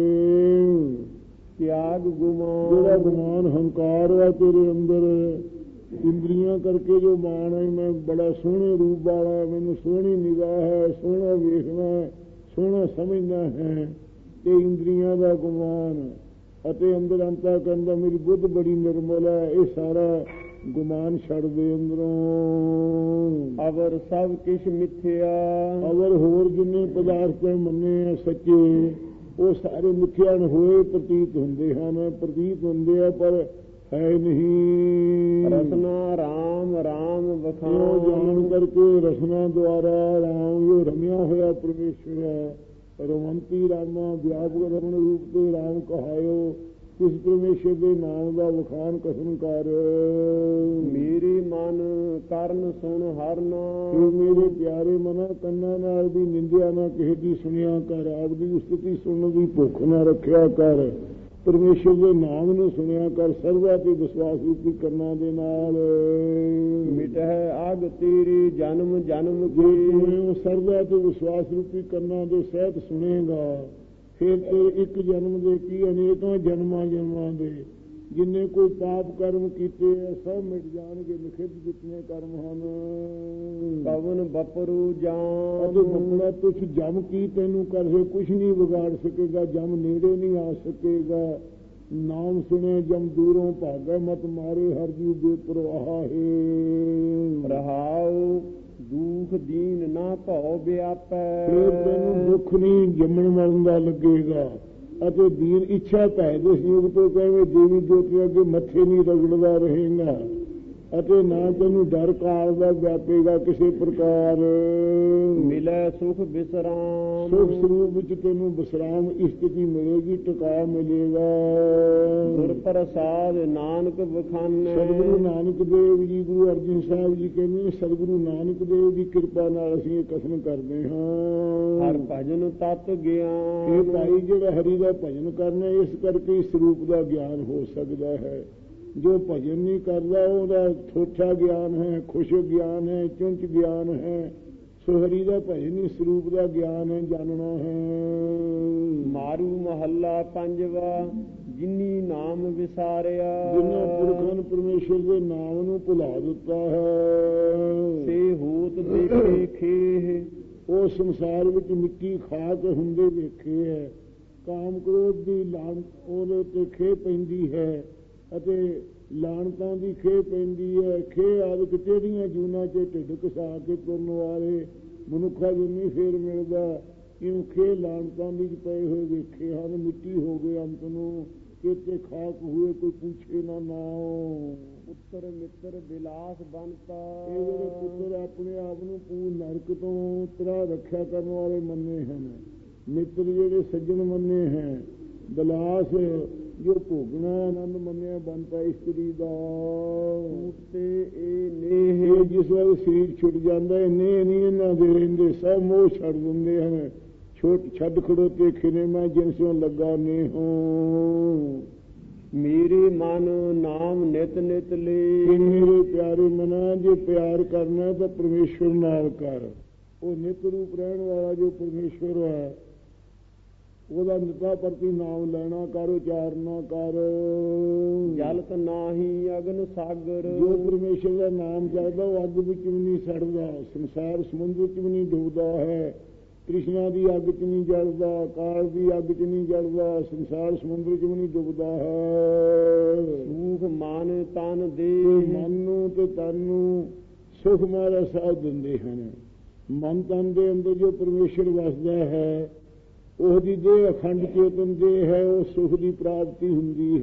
Speaker 1: ਤਿਆਗ ਗੁਮਾਨ।
Speaker 2: ਜਿਹੜਾ ਗੁਮਾਨ ਹੰਕਾਰ ਵਾ ਤੇਰੇ ਅੰਦਰ, ਇੰਦਰੀਆਂ ਕਰਕੇ ਜੋ ਮਾਣ ਹੈ ਮੈਂ ਬੜਾ ਸੋਹਣੇ ਰੂਪ ਵਾਲਾ, ਮੈਨੂੰ ਸੋਹਣੀ ਨਿਗਾਹ ਹੈ, ਸੋਹਣਾ ਵੇਖਣਾ, ਸੋਹਣਾ ਸਮਝਣਾ ਹੈ, ਤੇ ਇੰਦਰੀਆਂ ਦਾ ਗੁਮਾਨ ਅਤੇ ਅੰਦਰ ਅੰਤਾ ਕਹਿੰਦਾ ਮੇਰੀ ਬੁੱਧ ਬੜੀ ਨਿਰਮਲ ਹੈ, ਇਹ ਸਾਰਾ ਗੁਮਾਨ ਛੱਡ ਦੇ ਅੰਦਰੋਂ।
Speaker 1: ਅਵਰ ਸਭ ਕਿਛ ਮਿਥਿਆ।
Speaker 2: ਅਵਰ ਹੋਰ ਜਿੰਨੇ ਪਦਾਰਥ ਮੰਨੇ ਆ ਸੱਚੇ, ਉਹ ਸਾਰੇ ਮਿਥਿਆ ਹੋਏ ਪ੍ਰਤੀਤ ਹੁੰਦੇ ਹਨ, ਪ੍ਰਤੀਤ ਹੁੰਦੇ ਆ ਪਰ ਹੈ ਨਹੀਂ।
Speaker 1: ਰਸਨਾ ਰਾਮ ਰਾਮ ਵਖਾਉ।
Speaker 2: ਜਾਣ ਕਰਕੇ ਰਸਨਾ ਦੁਆਰਾ ਰਾਮ ਜੋ ਰਮਿਆ ਹੋਇਆ ਪਰਮੇਸ਼ਵਰ ਹੈ। ਰਮੰਤੀ ਰਾਮਾ ਵਿਆਪਕ ਰਮਣ ਰੂਪ ਤੇ ਰਾਮ ਕਹਾਇਓ। ਇਸ ਪਰਮੇਸ਼ਰ ਦੇ ਨਾਮ ਦਾ ਵਖਾਨ ਕਸਮ ਕਰ।
Speaker 1: ਮੇਰੇ ਮਨ ਕਰਨ ਸੁਣ ਹਰ ਨਾਮ।
Speaker 2: ਇਹ ਮੇਰੇ ਪਿਆਰੇ ਮਨਾ ਕੰਨਾਂ ਨਾਲ ਵੀ ਨਿੰਦਿਆ ਨਾ ਕਿਸੇ ਦੀ ਸੁਣਿਆ ਕਰ। ਆਪ ਦੀ ਉਸਤਤੀ ਸੁਣਨ ਦੀ ਭੁੱਖ ਨਾ ਰੱਖਿਆ ਕਰ। ਪਰਮੇਸ਼ਰ ਦੇ ਨਾਮ ਨੂੰ ਸੁਣਿਆ ਕਰ ਸਰਵਾ ਤੇ ਵਿਸ਼ਵਾਸ ਰੂਪੀ ਕੰਨਾਂ ਦੇ ਨਾਲ।
Speaker 1: ਮਿਟਹਿ ਅਗ ਤੇਰੀ ਜਨਮ ਜਨਮ
Speaker 2: ਜੇ ਤੂੰ ਸਰਵਾ ਤੇ ਵਿਸ਼ਵਾਸ ਰੂਪੀ ਕੰਨਾਂ ਦੇ ਸਹਿਤ ਸੁਣੇਗਾ, ਫਿਰ ਤੇ ਇੱਕ ਜਨਮ ਦੇ ਕੀ ਅਨੇਕਾਂ ਜਨਮਾਂ ਜਨਮਾਂ ਦੇ ਜਿੰਨੇ ਕੋਈ ਪਾਪ ਕਰਮ ਕੀਤੇ ਆ ਸਭ ਮਿਟ ਜਾਣਗੇ। ਲਿਖਿਤ ਜਿਤਨੇ ਕਰਮ ਹਨ।
Speaker 1: ਕਵਨ ਬਪਰੂ ਜਾਨ।
Speaker 2: ਅਤੇ ਬਪੜਾ ਤੁਛ ਜਮ ਕੀ ਤੈਨੂੰ ਕਰਕੇ ਕੁਛ ਨਹੀਂ ਵਿਗਾੜ ਸਕੇਗਾ। ਜਮ ਨੇੜੇ ਨਹੀਂ ਆ ਸਕੇਗਾ। ਨਾਮ ਸੁਣੇ ਜਮ ਦੂਰੋਂ ਭਾਗਾ ਮਤ ਮਾਰੇ ਹਰ ਜੀਵ ਦੇ ਪ੍ਰਵਾਹ ਹੈ।
Speaker 1: ਰਹਾਉ ਦੁਖ ਦੀਨ ਨਾ ਭਉ ਵਿਆਪੈ।
Speaker 2: ਫਿਰ ਤੈਨੂੰ ਦੁੱਖ ਨਹੀਂ ਜੰਮਣ ਮਰਨ ਦਾ ਲੱਗੇਗਾ। ਅਤੇ ਦੀਨ ਇੱਛਾ ਭੈ ਦੇ ਯੁਗ ਤੋਂ ਕਹੇ ਦੇਵੀ ਜੋਤੀ ਅੱਗੇ ਮੱਥੇ ਨਹੀਂ ਰਗੜਦਾ ਰਹੇਗਾ। ਅਤੇ ਨਾ ਤੈਨੂੰ ਡਰ ਕਾਲ ਦਾ ਵਿਆਪੇਗਾ ਕਿਸੇ ਪ੍ਰਕਾਰ।
Speaker 1: ਮਿਲੈ ਸੁਖ ਵਿਸਰਾਮ।
Speaker 2: ਸੁਖ ਸਰੂਪ ਵਿੱਚ ਤੈਨੂੰ ਵਿਸਰਾਮ ਸਥਿਤੀ ਮਿਲੇਗੀ, ਟਿਕਾ ਮਿਲੇਗਾ।
Speaker 1: ਗੁਰ ਪ੍ਰਸਾਦ ਨਾਨਕ ਵਖਾਨੈ।
Speaker 2: ਸਤਿਗੁਰੂ ਨਾਨਕ ਦੇਵ ਜੀ ਗੁਰੂ ਅਰਜਨ ਸਾਹਿਬ ਜੀ ਕਹਿੰਦੇ ਸਤਿਗੁਰੂ ਨਾਨਕ ਦੇਵ ਦੀ ਕਿਰਪਾ ਨਾਲ ਅਸੀਂ ਇਹ ਕਥਨ ਕਰਦੇ ਹਾਂ।
Speaker 1: ਹਰ ਭਜਨ ਤਤ ਗਿਆਨ।
Speaker 2: ਇਹ ਭਾਈ ਜਿਹੜਾ ਹਰੀ ਦਾ ਭਜਨ ਕਰਨਾ ਇਸ ਕਰਕੇ ਇਸ ਰੂਪ ਦਾ ਗਿਆਨ ਹੋ ਸਕਦਾ ਹੈ। ਜੋ ਭਜਨ ਨਹੀਂ ਕਰਦਾ ਉਹਦਾ ਥੋਥਾ ਗਿਆਨ ਹੈ, ਖੁਸ਼ ਗਿਆਨ ਹੈ, ਚੁੰਚ ਗਿਆਨ ਹੈ। ਸੋ ਹਰੀ ਦਾ ਭਜਨੀ ਸਰੂਪ ਦਾ ਗਿਆਨ ਹੈ, ਜਾਣਨਾ ਹੈ।
Speaker 1: ਮਾਰੂ ਮਹੱਲਾ ਪੰਜਵਾ ਜਿਨੀ ਨਾਮ ਵਿਸਾਰਿਆ।
Speaker 2: ਜਿਨ੍ਹਾਂ ਪੁਰਖਾਂ ਨੇ ਪਰਮੇਸ਼ਰ ਦੇ ਨਾਮ ਨੂੰ ਭੁਲਾ ਦਿੱਤਾ ਹੈ,
Speaker 1: ਸੇ ਹੋਤ ਦੇਖੇ ਖੇਹ।
Speaker 2: ਉਹ ਸੰਸਾਰ ਵਿੱਚ ਮਿੱਟੀ ਖਾ ਕੇ ਹੁੰਦੇ ਵੇਖੇ ਹੈ। ਕਾਮ ਕ੍ਰੋਧ ਦੀ ਲਾਹਨਤ ਉਹਦੇ ਤੇ ਖੇ ਪੈਂਦੀ ਹੈ ਅਤੇ ਲਾਹਨਤਾਂ ਦੀ ਖੇ ਪੈਂਦੀ ਹੈ। ਖੇ ਆਦਿ ਤੇਰੀਆਂ ਜੂਨਾਂ 'ਚ ਢਿੱਡ ਘਸਾ ਕੇ ਤੁਰਨ ਵਾਲੇ ਮਨੁੱਖਾ ਨੂੰ ਨਹੀਂ ਫੇਰ ਮਿਲਦਾ। ਇਹਨੂੰ ਖੇ ਲਾਹਨਤਾਂ ਵਿੱਚ ਪਏ ਹੋਏ ਵੇਖੇ ਹਨ। ਮਿੱਟੀ ਹੋ ਗਏ ਅੰਤ ਨੂੰ, ਕਿਤੇ ਖਾਕ ਹੋਏ ਕੋਈ ਪੁੱਛੇ ਨਾ ਨਾਉ।
Speaker 1: ਪੁੱਤਰ ਮਿੱਤਰ ਬਿਲਾਸ ਬਣਤਾ।
Speaker 2: ਇਹ ਜਿਹੜੇ ਪੁੱਤਰ ਆਪਣੇ ਆਪ ਨੂੰ ਪੂਰ ਨਰਕ ਤੋਂ ਉਤਰਾ ਰੱਖਿਆ ਕਰਨ ਵਾਲੇ ਮੰਨੇ ਹਨ। ਮਿੱਤਰ ਜਿਹੜੇ ਸੱਜਣ ਮੰਨੇ ਹੈ। ਬਿਲਾਸ ਜੋ ਭੋਗਣਾ ਆਨੰਦ ਮੰਨਿਆ ਬਣਤਾ ਇਸਤਰੀ ਦਾ।
Speaker 1: ਤੇ ਇਹ ਨੇਹ
Speaker 2: ਜਿਸ ਵੇਲੇ ਸਰੀਰ ਛੁੱਟ ਜਾਂਦਾ ਹੈ, ਨੇ ਨਹੀਂ ਇਹਨਾਂ ਦੇ ਰਹਿੰਦੇ, ਸਭ ਮੋਹ ਛੱਡ ਦਿੰਦੇ ਹਨ। ਛੋਟ ਛੱਡ ਖੜੋਤੇ ਖਿਨੇ ਮੈਂ ਜਿਨਸੋਂ ਲੱਗਾ ਨੇ ਹੋ।
Speaker 1: ਮੇਰੇ ਮਨ ਨਾਮ ਨਿਤ ਨਿਤ ਲੈ।
Speaker 2: ਮੇਰੇ ਪਿਆਰੇ ਮਨਾ ਜੇ ਪਿਆਰ ਕਰਨਾ ਤਾਂ ਪਰਮੇਸ਼ਵਰ ਨਾਲ ਕਰ। ਉਹ ਨਿਤ ਰੂਪ ਰਹਿਣ ਵਾਲਾ ਜੋ ਪਰਮੇਸ਼ਵਰ ਹੈ ਉਹਦਾ ਨਿਤਾ ਪ੍ਰਤੀ ਨਾਮ ਲੈਣਾ ਕਰ, ਉਚਾਰਨਾ ਕਰ।
Speaker 1: ਜਲਤ ਨਾਹੀ ਅਗਨ ਸਾਗਰ।
Speaker 2: ਜੋ ਪਰਮੇਸ਼ਰ ਦਾ ਨਾਮ ਜਪਦਾ ਉਹ ਅੱਗ ਵਿੱਚ ਵੀ ਨਹੀਂ ਸੜਦਾ, ਸੰਸਾਰ ਸਮੁੰਦਰ ਵਿੱਚ ਵੀ ਨਹੀਂ ਡੁੱਬਦਾ ਹੈ। ਤ੍ਰਿਸ਼ਨਾ ਦੀ ਅੱਗ 'ਚ ਨਹੀਂ ਜਲਦਾ, ਕਾਲ ਦੀ ਅੱਗ 'ਚ ਨਹੀਂ ਜਲਦਾ, ਸੰਸਾਰ ਸਮੁੰਦਰ 'ਚ ਵੀ ਨਹੀਂ ਡੁੱਬਦਾ ਹੈ।
Speaker 1: ਸੁਖ ਮਨ ਤਨ ਦੇ।
Speaker 2: ਮਨ ਨੂੰ ਤੇ ਤਨ ਨੂੰ ਸੁਖ ਮਾਰਾ ਸਾਥ ਦਿੰਦੇ ਹਨ। ਮਨ ਤਨ ਦੇ ਅੰਦਰ ਜੋ ਪਰਮੇਸ਼ਰ ਵਸਦਾ ਹੈ ਉਹਦੀ ਦੇਹ ਅਖੰਡ ਚੇਤਨ ਦੇਹ ਹੈ, ਉਹ ਸੁਖ ਦੀ ਪ੍ਰਾਪਤੀ ਹੁੰਦੀ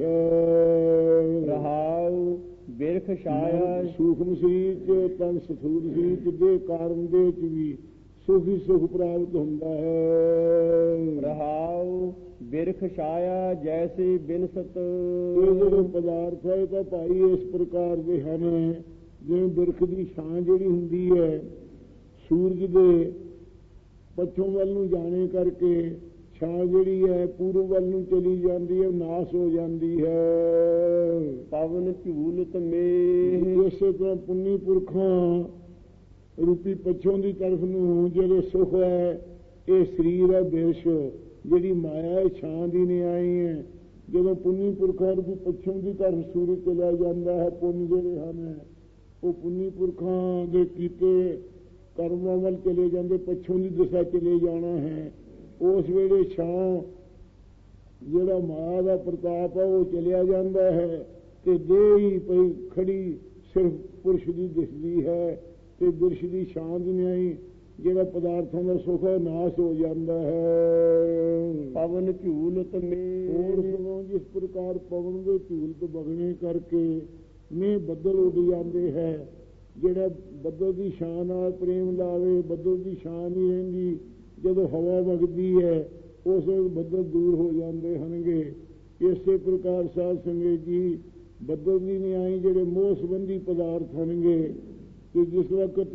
Speaker 2: ਹੈ।
Speaker 1: ਰਹਾਉ ਬਿਰਖ ਛਾਇਆ।
Speaker 2: ਸੂਖਮ ਸਰੀਰ 'ਚ ਤਨ ਸਥੂਲ ਸਰੀਰ 'ਚ ਦੇਹ ਕਾਰਨ ਦੇਹ 'ਚ ਵੀ ਸੁਖ ਹੀ ਸੁਖ ਪ੍ਰਾਪਤ ਹੁੰਦਾ ਹੈ।
Speaker 1: ਰਹਾਉ ਬਿਰਖ ਛਾਇਆ ਜੈਸੇ ਬਿਨਸਤ।
Speaker 2: ਇਹ ਜਿਹੜੇ ਪਦਾਰਥ ਹੈ ਤਾਂ ਭਾਈ ਇਸ ਪ੍ਰਕਾਰ ਦੇ ਹਨ ਜਿਵੇਂ ਬਿਰਖ ਦੀ ਛਾਂ ਜਿਹੜੀ ਹੁੰਦੀ ਹੈ ਸੂਰਜ ਦੇ ਪੱਛਮ ਵੱਲ ਨੂੰ ਜਾਣੇ ਕਰਕੇ ਛਾਂ ਜਿਹੜੀ ਹੈ ਪੂਰਬ ਵੱਲ ਨੂੰ ਚਲੀ ਜਾਂਦੀ ਹੈ, ਨਾਸ ਹੋ ਜਾਂਦੀ ਹੈ।
Speaker 1: ਪਵਨ ਝੂਲਤ ਮੇਹ।
Speaker 2: ਇਸੇ ਤਰ੍ਹਾਂ ਪੁੰਨੀ ਪੁਰਖਾਂ ਰੂਪੀ ਪੱਛੋਂ ਦੀ ਤਰਫ ਨੂੰ ਜਿਹੜੇ ਸੁਖ ਹੈ ਇਹ ਸਰੀਰ ਹੈ ਬਿਰਸ਼, ਜਿਹੜੀ ਮਾਇਆ ਹੈ ਛਾਂ ਦੀ ਨਹੀਂ ਆਈ ਹੈ। ਜਦੋਂ ਪੁੰਨੀ ਪੁਰਖਾਂ ਰੂਪੀ ਪੱਛੋਂ ਦੀ ਤਰਫ ਸੂਰਜ ਚਲਾ ਜਾਂਦਾ ਹੈ, ਪੁੰਨ ਜਿਹੜੇ ਹਨ ਉਹ ਪੁੰਨੀ ਪੁਰਖਾਂ ਦੇ ਕੀਤੇ ਕਰਮਾਂ ਵੱਲ ਚਲੇ ਜਾਂਦੇ, ਪੱਛੋਂ ਦੀ ਦਿਸ਼ਾ ਚਲੇ ਜਾਣਾ ਹੈ। ਉਸ ਵੇਲੇ ਛਾਂ ਜਿਹੜਾ ਮਾਇਆ ਦਾ ਪ੍ਰਤਾਪ ਹੈ ਉਹ ਚਲਿਆ ਜਾਂਦਾ ਹੈ ਤੇ ਦੇਹ ਹੀ ਪਈ ਖੜੀ ਸਿਰਫ ਪੁਰਸ਼ ਦੀ ਦਿਸਦੀ ਹੈ ਤੇ ਬਿਰਸ਼ ਦੀ ਛਾਂ ਦੀ ਨਹੀਂ। ਜਿਹੜਾ ਪਦਾਰਥਾਂ ਦਾ ਸੁਖ ਹੈ ਨਾਸ਼ ਹੋ ਜਾਂਦਾ ਹੈ।
Speaker 1: ਪਵਨ ਝੂਲਤ ਮੇਹ।
Speaker 2: ਹੋਰ ਸੁਣੋ ਜਿਸ ਪ੍ਰਕਾਰ ਪਵਨ ਦੇ ਝੂਲਤ ਵਗਣੇ ਕਰਕੇ ਮੀਂਹ ਬੱਦਲ ਉੱਡ ਜਾਂਦੇ ਹੈ। ਜਿਹੜਾ ਬੱਦਲ ਦੀ ਛਾਂ ਨਾਲ ਪ੍ਰੇਮ ਲਾਵੇ ਬੱਦਲ ਦੀ ਛਾਂ ਨਹੀਂ ਰਹਿੰਦੀ। ਜਦੋਂ ਹਵਾ ਵਗਦੀ ਹੈ ਉਸ ਵੇਲੇ ਬੱਦਲ ਦੂਰ ਹੋ ਜਾਂਦੇ ਹਨਗੇ। ਇਸੇ ਪ੍ਰਕਾਰ ਸਾਧ ਸੰਗਤ ਜੀ ਬੱਦਲ ਦੀ ਨਹੀਂ ਆਈ ਜਿਹੜੇ ਮੋਹ ਸੰਬੰਧੀ ਪਦਾਰਥ ਹਨਗੇ ਕਿ ਜਿਸ ਵਕਤ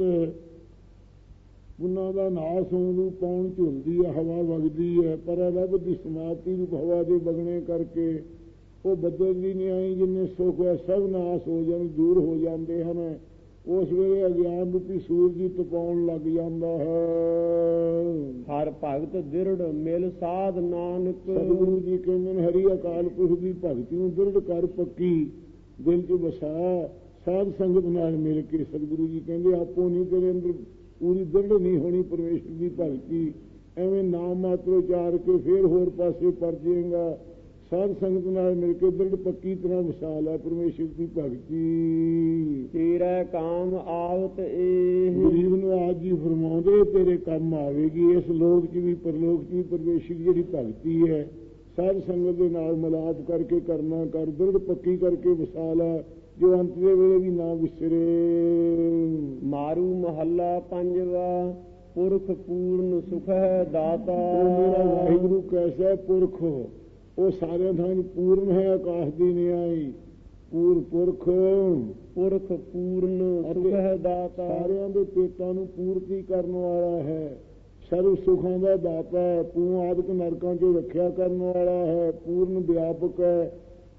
Speaker 2: ਉਹਨਾਂ ਦਾ ਨਾਸ ਹੋਣ ਨੂੰ ਪੌਣ ਝੁਲਦੀ ਹੈ, ਹਵਾ ਵਗਦੀ ਹੈ, ਪਰ ਰੱਬ ਦੀ ਸਮਾਪਤੀ ਰੂਪ ਹਵਾ ਦੇ ਵਗਣੇ ਕਰਕੇ ਉਹ ਬੱਦਲ ਦੀ ਨਹੀਂ ਆਈ ਜਿੰਨੇ ਸੁੱਖ ਹੈ ਸਭ ਨਾਸ ਹੋ ਜਾਣ ਦੂਰ ਹੋ ਜਾਂਦੇ ਹਨ। ਉਸ ਵੇਲੇ ਅਗਿਆਨ ਰੂਪੀ ਸੂਰਜ ਹੀ ਤਪਾਉਣ ਲੱਗ ਜਾਂਦਾ ਹੈ।
Speaker 1: ਹਰ ਭਗਤ ਦਿਰੜ ਮਿਲ ਸਾਧ ਨਾਨਕ।
Speaker 2: ਸਤਿਗੁਰੂ ਜੀ ਕਹਿੰਦੇ ਨੇ ਹਰੀ ਅਕਾਲ ਪੁਰਖ ਦੀ ਭਗਤੀ ਨੂੰ ਦਿਰੜ ਕਰ ਪੱਕੀ ਦਿਲ 'ਚ ਵਸਾ ਸਾਧ ਸੰਗਤ ਨਾਲ ਮਿਲ ਕੇ। ਸਤਿਗੁਰੂ ਜੀ ਕਹਿੰਦੇ ਆਪੋ ਨਹੀਂ ਤੇਰੇ ਅੰਦਰ ਪੂਰੀ ਦਿਰੜ ਨਹੀਂ ਹੋਣੀ ਪਰਮੇਸ਼ਰ ਦੀ ਭਗਤੀ। ਐਵੇਂ ਨਾਮ ਮਾਤਰ ਉਚਾਰ ਕੇ ਫੇਰ ਹੋਰ ਪਾਸੇ ਪਰ ਜਾਏਗਾ। ਸਾਧ ਸੰਗਤ ਨਾਲ ਮਿਲ ਕੇ ਦਿਰੜ ਪੱਕੀ ਤਰ੍ਹਾਂ ਵਿਸ਼ਾਲ ਹੈ ਪਰਮੇਸ਼ਰ ਦੀ ਭਗਤੀ।
Speaker 1: ਤੇਰਾ ਕਾਮ ਆਵਤ ਇਹ।
Speaker 2: ਗਰੀਬ ਨੂੰ ਆਜ ਜੀ ਫਰਮਾਉਂਦੇ ਤੇਰੇ ਕੰਮ ਆਵੇਗੀ। ਇਸ ਲੋਕ 'ਚ ਵੀ ਪਰਲੋਕ 'ਚ ਵੀ ਪਰਮੇਸ਼ਰ ਦੀ ਜਿਹੜੀ ਭਗਤੀ ਹੈ ਸਾਧ ਸੰਗਤ ਦੇ ਨਾਲ ਮਿਲਾਪ ਕਰਕੇ ਕਰਨਾ ਕਰ ਦਿਰੜ ਪੱਕੀ ਕਰਕੇ ਵਿਸ਼ਾਲ ਹੈ ਜੋ ਅੰਤ ਦੇ ਵੇਲੇ ਵੀ ਨਾ ਵਿਸਰੇ।
Speaker 1: ਮਾਰੂ ਮਹੱਲਾ ਪੰਜਵਾ ਪੁਰਖ ਪੂਰਨ ਸੁਖ ਹੈ ਦਾਤਾ।
Speaker 2: ਮੇਰਾ ਵਾਹਿਗੁਰੂ ਕੈਸਾ ਪੁਰਖ ਉਹ ਸਾਰਿਆਂ ਥਾਂ ਪੂਰਨ ਹੈ, ਆਕਾਸ਼ ਦੀ ਨਿਆਈ ਪੂਰ ਪੁਰਖ।
Speaker 1: ਪੁਰਖ ਪੂਰਨ ਸੁਖ ਹੈ ਦਾਤਾ।
Speaker 2: ਸਾਰਿਆਂ ਦੇ ਪੇਟਾਂ ਨੂੰ ਪੂਰਤੀ ਕਰਨ ਵਾਲਾ ਹੈ, ਸਰਵ ਸੁਖਾਂ ਦਾ ਦਾਤਾ ਹੈ, ਪੂ ਆਦਿਕ ਨਰਕਾਂ 'ਚੋਂ ਰੱਖਿਆ ਕਰਨ ਵਾਲਾ ਹੈ, ਪੂਰਨ ਵਿਆਪਕ ਹੈ,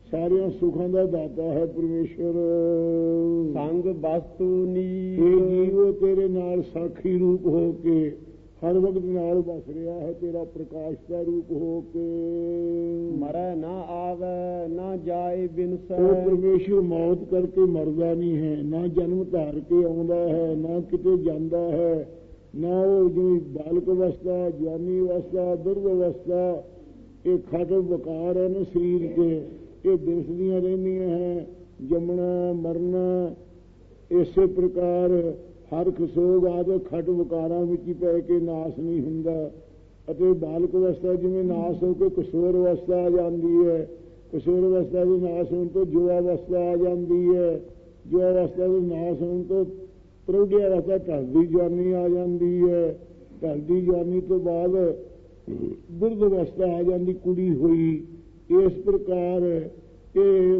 Speaker 2: ਸਾਰਿਆਂ ਸੁੱਖਾਂ ਦਾ ਦਾਤਾ ਹੈ ਪਰਮੇਸ਼ਰ।
Speaker 1: ਸੰਗ ਵਸਤੂ ਨੀਤ
Speaker 2: ਇਹ ਜੀਵ ਤੇਰੇ ਨਾਲ ਸਾਖੀ ਰੂਪ ਹੋ ਕੇ ਹਰ ਵਕਤ ਨਾਲ ਵਸ ਰਿਹਾ ਹੈ, ਤੇਰਾ ਪ੍ਰਕਾਸ਼ ਦਾ ਰੂਪ ਹੋ ਕੇ।
Speaker 1: ਮਰੈ ਨਾ ਆਵੈ ਨਾ ਜਾਏ ਬਿਨਸੈ
Speaker 2: ਉਹ ਪਰਮੇਸ਼ਰ ਮੌਤ ਕਰਕੇ ਮਰਦਾ ਨਹੀਂ ਹੈ, ਨਾ ਜਨਮ ਧਾਰ ਕੇ ਆਉਂਦਾ ਹੈ, ਨਾ ਕਿਤੇ ਜਾਂਦਾ ਹੈ, ਨਾ ਉਹ ਜਿਵੇਂ ਬਾਲਕ ਅਵਸਥਾ, ਜਵਾਨੀ ਅਵਸਥਾ, ਬਿਰਧ ਅਵਸਥਾ, ਇਹ ਖਟ ਵਕਾਰ ਹਨ ਸਰੀਰ ਕੇ, ਇਹ ਦਿਸਦੀਆਂ ਰਹਿੰਦੀਆਂ ਹੈ। ਜੰਮਣਾ ਮਰਨਾ ਇਸੇ ਪ੍ਰਕਾਰ ਹਰ ਖਸੋਗ ਆਦਿ ਖਟ ਵਕਾਰਾਂ ਵਿੱਚ ਹੀ ਪੈ ਕੇ ਨਾਸ ਨਹੀਂ ਹੁੰਦਾ। ਅਤੇ ਬਾਲਕ ਅਵਸਥਾ ਜਿਵੇਂ ਨਾਸ ਹੋ ਕੇ ਕਿਸ਼ੋਰ ਅਵਸਥਾ ਆ ਜਾਂਦੀ ਹੈ, ਕਿਸ਼ੋਰ ਅਵਸਥਾ ਦੇ ਨਾਸ ਹੋਣ ਤੋਂ ਯੁਵਾ ਅਵਸਥਾ ਆ ਜਾਂਦੀ ਹੈ, ਯੁਵਾ ਅਵਸਥਾ ਦੇ ਨਾਸ ਹੋਣ ਤੋਂ ਪ੍ਰੌਢ ਅਵਸਥਾ ਢਲਦੀ ਜਵਾਨੀ ਆ ਜਾਂਦੀ ਹੈ, ਢਲਦੀ ਜਵਾਨੀ ਤੋਂ ਬਾਅਦ ਬਿਰਧ ਅਵਸਥਾ ਆ ਜਾਂਦੀ ਕੁੜੀ ਹੋਈ। ਇਸ ਪ੍ਰਕਾਰ ਇਹ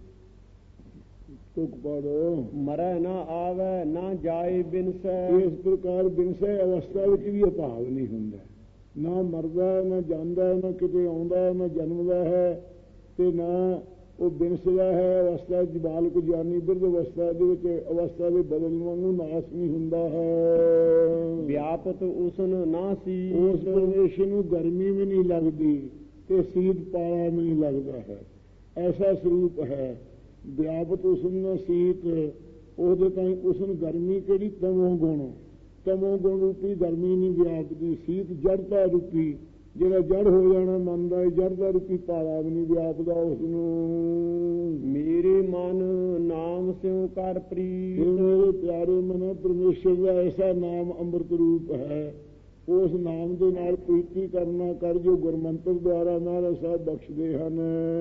Speaker 2: ਤੁਕ ਪੜੋ
Speaker 1: ਮਰੈ ਨਾ ਆਵੈ ਨਾ ਜਾਏ ਬਿਨਸੈ।
Speaker 2: ਇਸ ਪ੍ਰਕਾਰ ਬਿਨਸੈ ਅਵਸਥਾ ਵਿੱਚ ਵੀ ਅਭਾਵ ਨਹੀਂ ਹੁੰਦਾ, ਨਾ ਮਰਦਾ ਨਾ ਜਾਂਦਾ, ਨਾ ਕਿਤੇ ਆਉਂਦਾ, ਨਾ ਜਨਮਦਾ ਹੈ ਤੇ ਨਾ ਉਹ ਬਿਨਸਦਾ ਹੈ। ਅਵਸਥਾ ਚ ਬਾਲਕ ਜਵਾਨੀ ਬਿਰਧ ਅਵਸਥਾ ਦੇ ਵਿੱਚ ਅਵਸਥਾ ਦੇ ਬਦਲਣ ਵਾਂਗੂ ਨਾਸ ਨਹੀਂ ਹੁੰਦਾ ਹੈ।
Speaker 1: ਵਿਆਪਤ ਉਸਨ ਨਾ ਸੀ
Speaker 2: ਉਸ ਪਰਮੇਸ਼ਰ ਨੂੰ ਗਰਮੀ ਵੀ ਨਹੀਂ ਲੱਗਦੀ ਤੇ ਸੀਤ ਪਾਲਾ ਵੀ ਨਹੀਂ ਲੱਗਦਾ ਹੈ, ਐਸਾ ਸਰੂਪ ਹੈ। ਵਿਆਪਤ ਉਸਨ ਸੀਤ, ਉਹਦੇ ਤਾਈਂ ਉਸਨ ਗਰਮੀ ਕਿਹੜੀ ਤਮੋ ਗੁਣ, ਤਮੋ ਗੁਣ ਰੂਪੀ ਗਰਮੀ ਨਹੀਂ ਵਿਆਪਦੀ। ਸੀਤ ਜੜਤਾ ਰੂਪੀ, ਜਿਹੜਾ ਜੜ ਹੋ ਜਾਣਾ ਮਨ ਦਾ, ਜੜਤਾ ਰੂਪੀ ਪਾਲਾ ਵੀ ਨਹੀਂ ਵਿਆਪਦਾ ਉਸ ਨੂੰ।
Speaker 1: ਮੇਰੇ ਮਨ ਨਾਮ ਸਿਉ ਕਰ ਪ੍ਰੀਤ।
Speaker 2: ਮੇਰੇ ਪਿਆਰੇ ਮਨ ਪਰਮੇਸ਼ਰ ਦਾ ਐਸਾ ਨਾਮ ਅੰਮ੍ਰਿਤ ਰੂਪ ਹੈ, ਉਸ ਨਾਮ ਦੇ ਨਾਲ ਪ੍ਰੀਤੀ ਕਰਨਾ ਕਰ ਜੋ ਗੁਰਮੰਤਰ ਦੁਆਰਾ ਮਹਾਰਾਜ ਸਾਹਿਬ ਬਖਸ਼ਦੇ ਹਨ।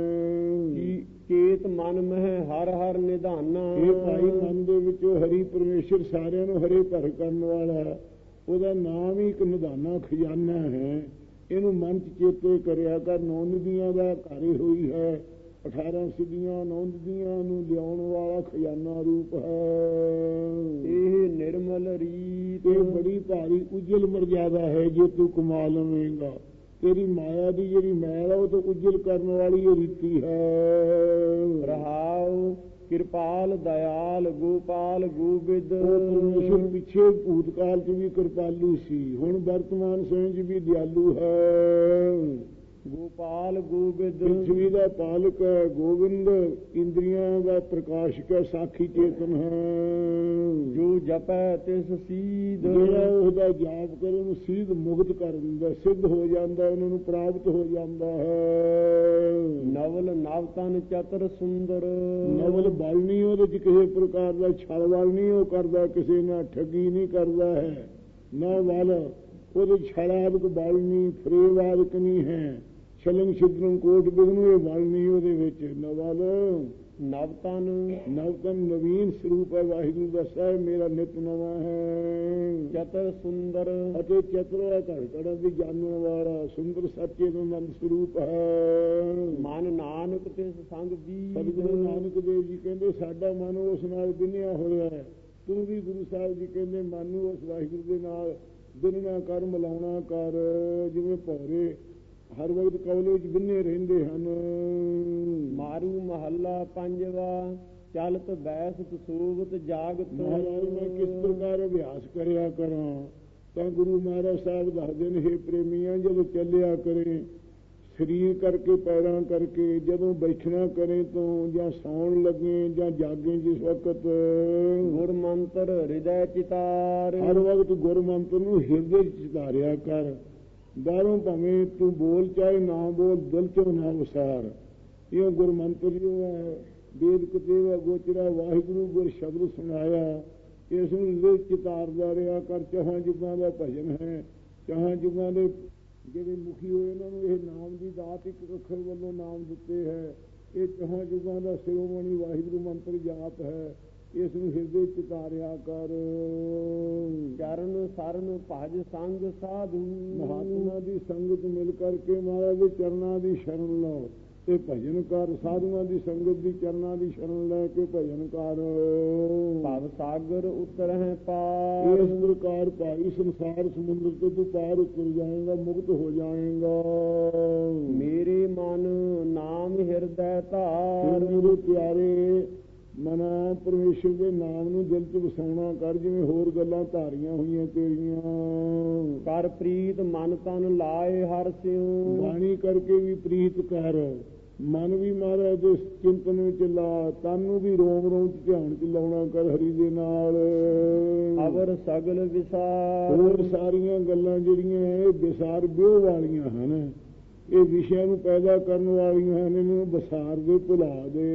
Speaker 1: ਚੇਤ ਮਨ ਮਹਿ ਹਰ ਹਰ ਨਿਧਾਨਾ।
Speaker 2: ਇਹ ਭਾਈ ਮਨ ਦੇ ਵਿੱਚ ਹਰੀ ਪਰਮੇਸ਼ਰ ਸਾਰਿਆਂ ਨੂੰ ਹਰੇ ਭਰ ਕਰਨ ਵਾਲਾ, ਉਹਦਾ ਨਾਮ ਹੀ ਇੱਕ ਨਿਧਾਨਾ ਖਜ਼ਾਨਾ ਹੈ। ਇਹਨੂੰ ਮਨ ਚ ਚੇਤੇ ਕਰਿਆ ਕਰ। ਨੌ ਨਦੀਆਂ ਦਾ ਘਰ ਹੋਈ ਹੈ, ਅਠਾਰਾਂ ਸਿੱਧੀਆਂ ਨੌ ਨਦੀਆਂ ਨੂੰ ਲਿਆਉਣ ਵਾਲਾ ਖਜ਼ਾਨਾ ਰੂਪ ਹੈ।
Speaker 1: ਇਹ ਨਿਰਮਲ ਰੀਤ,
Speaker 2: ਇਹ ਬੜੀ ਭਾਰੀ ਉਜਲ ਮਰਜ਼ਾਦਾ ਹੈ। ਜੇ ਤੂੰ ਕਮਾ ਲਵੇਂਗਾ, ਤੇਰੀ ਮਾਇਆ ਦੀ ਜਿਹੜੀ ਮੈਲ ਆ ਉਹ ਤੋਂ ਉਜਲ ਕਰਨ ਵਾਲੀ ਇਹ ਰੀਤੀ ਹੈ।
Speaker 1: ਰਹਾਉ ਕਿਰਪਾਲ ਦਇਆਲ ਗੋਪਾਲ ਗੋਬਿੰਦ।
Speaker 2: ਪਰਮੇਸ਼ਰ ਪਿੱਛੇ ਭੂਤਕਾਲ ਚ ਵੀ ਕਿਰਪਾਲੂ ਸੀ, ਹੁਣ ਵਰਤਮਾਨ ਸਮੇਂ ਚ ਵੀ ਦਿਆਲੂ ਹੈ।
Speaker 1: ਗੋਪਾਲ ਗੋਬਿੰਦ
Speaker 2: ਪ੍ਰਿਥਵੀ ਦਾ ਪਾਲਕ ਹੈ, ਗੋਬਿੰਦ ਇੰਦਰੀਆਂ ਦਾ ਪ੍ਰਕਾਸ਼ਕ ਹੈ, ਸਾਖੀ ਚੇਤਨ ਹੈ।
Speaker 1: ਜੋ ਜਪੈ ਤਿਸ ਸੀਧ,
Speaker 2: ਜਿਹੜਾ ਉਹਦਾ ਜਾਪ ਕਰੇ ਉਹਨੂੰ ਸੀਧ ਮੁਕਤ ਕਰ ਦਿੰਦਾ, ਸਿੱਧ ਹੋ ਜਾਂਦਾ, ਉਹਨਾਂ ਨੂੰ ਪ੍ਰਾਪਤ ਹੋ ਜਾਂਦਾ ਹੈ।
Speaker 1: ਨਵਲ ਨਵ ਤਨ ਚਤਰ ਸੁੰਦਰ।
Speaker 2: ਨਵਲ ਬਲ ਨਹੀਂ ਉਹਦੇ ਚ ਕਿਸੇ ਪ੍ਰਕਾਰ ਦਾ ਛਲ ਵੱਲ ਨਹੀਂ ਉਹ ਕਰਦਾ, ਕਿਸੇ ਨਾਲ ਠੱਗੀ ਨਹੀਂ ਕਰਦਾ ਹੈ, ਨਾ ਵੱਲ ਉਹਦੇ ਛਲਾਦਕ ਬਲ ਨਹੀਂ, ਫਰੇਵਾਦਕ ਨਹੀਂ ਹੈ, ਛਲੰਗ ਛਿਦਰੰ ਕੋਟ ਬਿਗਨੂ ਇਹ ਬਲ ਨਹੀਂ ਉਹਦੇ ਵਿੱਚ। ਨਵਲ
Speaker 1: ਨਵਤਨ
Speaker 2: ਨਵਤਨ ਨਵੀਨ ਸਰੂਪ ਹੈ ਵਾਹਿਗੁਰੂ ਦਾ ਸਾਹਿਬ ਮੇਰਾ ਨਿਤ ਨਵਾਂ ਹੈ।
Speaker 1: ਚਤਰ ਸੁੰਦਰ
Speaker 2: ਅਤੇ ਚਤਰ ਘੜ ਘੜਨ ਦੀ ਜਾਣਨ ਵਾਲਾ ਸੁੰਦਰ ਸੱਚੇ ਦਾ ਨੰਦ ਸਰੂਪ ਹੈ।
Speaker 1: ਮਨ ਨਾਨਕ ਤਿਸ ਸੰਗ ਵੀ।
Speaker 2: ਸਤਿਗੁਰੂ ਨਾਨਕ ਦੇਵ ਜੀ ਕਹਿੰਦੇ ਸਾਡਾ ਮਨ ਉਸ ਨਾਲ ਬਿਨਿਆ ਹੋਇਆ ਹੈ। ਤੂੰ ਵੀ ਗੁਰੂ ਸਾਹਿਬ ਜੀ ਕਹਿੰਦੇ ਮਨ ਨੂੰ ਉਸ ਵਾਹਿਗੁਰੂ ਦੇ ਨਾਲ ਬਿਨਣਾ ਕਰ, ਮਿਲਾਉਣਾ ਕਰ। ਜਿਵੇਂ ਭੌਰੇ ਹਰ ਵਕਤ ਕੌਲੇ ਵਿੱਚ ਬਿੰਨੇ ਰਹਿੰਦੇ ਹਨ।
Speaker 1: ਮਾਰੂ ਮਹੱਲਾ ਪੰਜਵਾ। ਚਲਤ ਬੈਸਤ ਸੋਵਤ ਜਾਗਤ।
Speaker 2: ਮਹਾਰਾਜ ਮੈਂ ਕਿਸ ਪ੍ਰਕਾਰ ਅਭਿਆਸ ਕਰਿਆ ਕਰਾਂ ਤਾਂ ਗੁਰੂ ਮਹਾਰਾਜ ਸਾਹਿਬ ਦੱਸਦੇ ਨੇ, ਹੇ ਪ੍ਰੇਮੀਆਂ ਜਦੋਂ ਚੱਲਿਆ ਕਰੇ ਸਰੀਰ ਕਰਕੇ ਪੈਰਾਂ ਕਰਕੇ, ਜਦੋਂ ਬੈਠਣਾ ਕਰੇ ਤੋਂ ਜਾਂ ਸੌਣ ਲੱਗੇ ਜਾਂ ਜਾਗੇ ਜਿਸ ਵਕਤ
Speaker 1: ਗੁਰ ਮੰਤਰ ਹਿਰਦੈ ਚਿਤਾਰ।
Speaker 2: ਹਰ ਵਕਤ ਗੁਰ ਮੰਤਰ ਨੂੰ ਹਿਰਦੇ ਚ ਚਿਤਾਰਿਆ ਕਰ। ਬਾਹਰੋਂ ਭਾਵੇਂ ਤੂੰ ਬੋਲ ਚਾਹੇ ਨਾ ਬੋਲ, ਦਿਲ ਚੋਂ ਨਾ ਵਿਸਾਰ। ਇਹ ਗੁਰ ਮੰਤਰ ਜੋ ਹੈ ਵੇਦ ਕਤੇਵਾ ਗੋਚਰਾ ਵਾਹਿਗੁਰੂ ਗੁਰ ਸ਼ਬਦ ਸੁਣਾਇਆ, ਇਸ ਨੂੰ ਹਿਰਦੇ ਚਿਤਾਰਦਾ ਰਿਹਾ ਕਰ। ਚਾਹਾਂ ਜੁਗਾਂ ਦਾ ਭਜਨ ਹੈ, ਚਾਹਾਂ ਜੁਗਾਂ ਦੇ ਜਿਹੜੇ ਮੁਖੀ ਹੋਏ ਇਹਨਾਂ ਨੂੰ ਇਹ ਨਾਮ ਦੀ ਦਾਤ ਇੱਕ ਅੱਖਰ ਵੱਲੋਂ ਨਾਮ ਦਿੱਤੇ ਹੈ। ਇਹ ਚਾਹਾਂ ਜੁਗਾਂ ਦਾ ਸਿਰੋਮਣੀ ਵਾਹਿਗੁਰੂ ਮੰਤਰ ਜਾਪ ਹੈ, ਇਸ ਨੂੰ ਹਿਰਦੇ ਚ ਧਾਰਿਆ ਕਰ।
Speaker 1: ਚਰਨ ਸਰਨ ਭਜ ਸੰਗ ਸਾਧੂ।
Speaker 2: ਮਹਾਤਮਾ ਦੀ ਸੰਗਤ ਮਿਲ ਕਰਕੇ ਮਹਾਰਾਜ ਦੇ ਚਰਨਾਂ ਦੀ ਸ਼ਰਨ ਲਓ।
Speaker 1: ਤੇ ਭਜਨ ਕਰ, ਸਾਧੂਆਂ ਦੀ ਸੰਗਤ ਦੀ ਚਰਨਾਂ ਦੀ ਸ਼ਰਨ ਲੈ ਕੇ ਭਜਨ ਕਰ।
Speaker 3: ਭਵ ਸਾਗਰ ਉਤਰਹਿ ਪਾਰ,
Speaker 1: ਇਸ ਪ੍ਰਕਾਰ ਭਾਈ ਸੰਸਾਰ ਸਮੁੰਦਰ ਤੋਂ ਤੂੰ ਪਾਰ ਉਤਰ ਜਾਏਗਾ, ਮੁਕਤ ਹੋ ਜਾਏਗਾ।
Speaker 3: ਮੇਰੇ ਮਨ ਨਾਮ ਹਿਰਦੈ ਧਾਰ,
Speaker 1: ਮੇਰੇ ਪਿਆਰੇ ਮਨਾ ਪਰਮੇਸ਼ਰ ਦੇ ਨਾਮ ਨੂੰ ਦਿਲ 'ਚ ਵਸਾਉਣਾ ਕਰ, ਜਿਵੇਂ ਹੋਰ ਗੱਲਾਂ ਧਾਰੀਆਂ ਹੋਈਆਂ ਤੇਰੀਆਂ।
Speaker 3: ਕਰ ਪ੍ਰੀਤ ਮਨ ਤਨ ਲਾਏ ਹਰ ਸਿਉ,
Speaker 1: ਬਾਣੀ ਕਰਕੇ ਵੀ ਪ੍ਰੀਤ ਕਰ, ਮਨ ਵੀ ਮਹਾਰਾਜ ਦੇ ਚਿੰਤਨ ਵਿੱਚ ਲਾ, ਤਨ ਨੂੰ ਵੀ ਰੋਮ ਰੋਮ 'ਚ ਧਿਆਨ 'ਚ ਲਾਉਣਾ ਕਰ ਹਰੀ ਦੇ ਨਾਲ।
Speaker 3: ਅਵਰ ਸਗਲ ਵਿਸਾਰ,
Speaker 1: ਹੋਰ ਸਾਰੀਆਂ ਗੱਲਾਂ ਜਿਹੜੀਆਂ ਇਹ ਵਿਸਾਰ ਵਿਉਹ ਵਾਲੀਆਂ ਹਨ, ਇਹ ਵਿਸ਼ਿਆਂ ਨੂੰ ਪੈਦਾ ਕਰਨ ਵਾਲੀਆਂ ਹਨ, ਇਹਨੂੰ ਵਿਸਾਰ ਦੇ ਭੁਲਾ ਦੇ।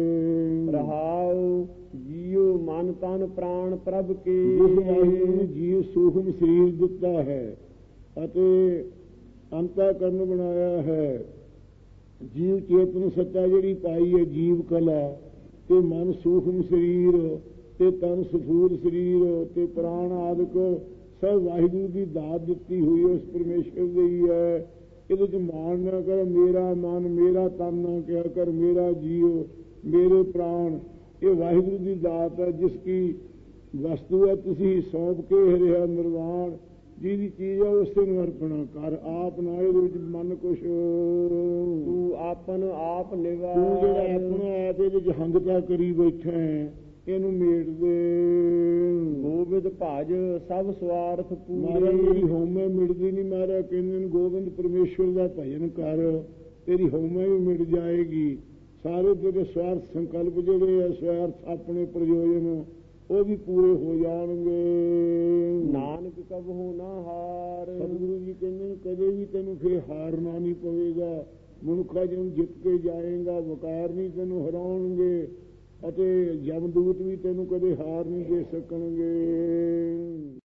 Speaker 3: ਰਹਾਉ ਜੀਉ ਮਨ ਤਨ ਪ੍ਰਾਣ ਪ੍ਰਭ ਕੇ,
Speaker 1: ਜਿਸ ਵਾਹਿਗੁਰੂ ਨੇ ਜੀਵ ਸੂਖਮ ਸਰੀਰ ਦਿੱਤਾ ਹੈ ਅਤੇ ਅੰਤःਕਰਨ ਬਣਾਇਆ ਹੈ, ਜੀਵ ਚੇਤਨ ਸੱਤਾ ਜਿਹੜੀ ਪਾਈ ਹੈ, ਜੀਵ ਕਲਾ ਤੇ ਮਨ ਸੂਖਮ ਸਰੀਰ ਤੇ ਤਨ ਸਥੂਲ ਸਰੀਰ ਤੇ ਪ੍ਰਾਣ ਆਦਿਕ ਸਭ ਵਾਹਿਗੁਰੂ ਦੀ ਦਾਤ ਦਿੱਤੀ ਹੋਈ ਉਸ ਪਰਮੇਸ਼ਰ ਦੀ ਹੈ। ਇਹਦੇ 'ਚ ਮਾਣ ਨਾ ਕਰ, ਮੇਰਾ ਮਨ ਮੇਰਾ ਤਨ ਨਾ ਕਿਹਾ ਕਰ, ਮੇਰਾ ਜੀਵ ਮੇਰੇ ਪ੍ਰਾਣ, ਇਹ ਵਾਹਿਗੁਰੂ ਦੀ ਦਾਤ ਹੈ, ਜਿਸ ਕੀ ਵਸਤੂ ਹੈ ਤੁਸੀਂ ਸੌਂਪ ਕੇ ਰਿਹਾ ਨਿਰਵਾਣ, ਜਿਹਦੀ ਚੀਜ਼ ਹੈ ਉਸੇ ਨੂੰ ਅਰਪਣਾ ਕਰ, ਆਪ ਨਾ ਇਹਦੇ ਵਿੱਚ ਮਨ ਕੁਛ।
Speaker 3: ਤੂੰ ਆਪਨ ਆਪ ਨਿਵਾਰ,
Speaker 1: ਤੂੰ ਜਿਹੜਾ ਆਪਣਾ ਆਪ ਇਹਦੇ 'ਚ ਹੰਗਤਾ ਕਰੀ ਬੈਠਾ ਹੈ, ਇਹਨੂੰ ਮੇਟ ਦੇ।
Speaker 3: ਗੋਬਿੰਦ ਭਜ ਸਭ ਸਵਾਰਥ
Speaker 1: ਮਹਾਰਾਜ
Speaker 3: ਪੂਰੇ,
Speaker 1: ਮੇਰੀ ਹਉਮੈ ਮਿਟਦੀ ਨਹੀਂ, ਮਹਾਰਾਜ ਕਹਿੰਦੇ ਨੇ ਗੋਬਿੰਦ ਪਰਮੇਸ਼ਵਰ ਦਾ ਭਜਨ ਕਰ, ਤੇਰੀ ਹਉਮੈ ਵੀ ਮਿਟ ਜਾਏਗੀ। ਸਾਰੇ ਤੇਰੇ ਸਵਾਰਥ ਸੰਕਲਪ ਜਿਹੜੇ ਆ, ਸਵਾਰਥ ਆਪਣੇ ਪ੍ਰਯੋਜਨ, ਉਹ ਵੀ ਪੂਰੇ ਹੋ ਜਾਣਗੇ।
Speaker 3: ਨਾਨਕ ਕਬਹੁ ਨਾ ਹਾਰ,
Speaker 1: ਸਤਿਗੁਰੂ ਜੀ ਕਹਿੰਦੇ ਨੇ ਕਦੇ ਵੀ ਤੈਨੂੰ ਫਿਰ ਹਾਰਨਾ ਨਹੀਂ ਪਵੇਗਾ, ਮਨੁੱਖਾ ਜਿਹਨੂੰ ਜਿੱਤ ਕੇ ਜਾਏਗਾ, ਵਕਾਰ ਨਹੀਂ ਤੈਨੂੰ ਹਰਾਉਣਗੇ ਅਤੇ ਜਮਦੂਤ ਵੀ ਤੈਨੂੰ ਕਦੇ ਹਾਰ ਨਹੀਂ ਦੇ ਸਕਣਗੇ।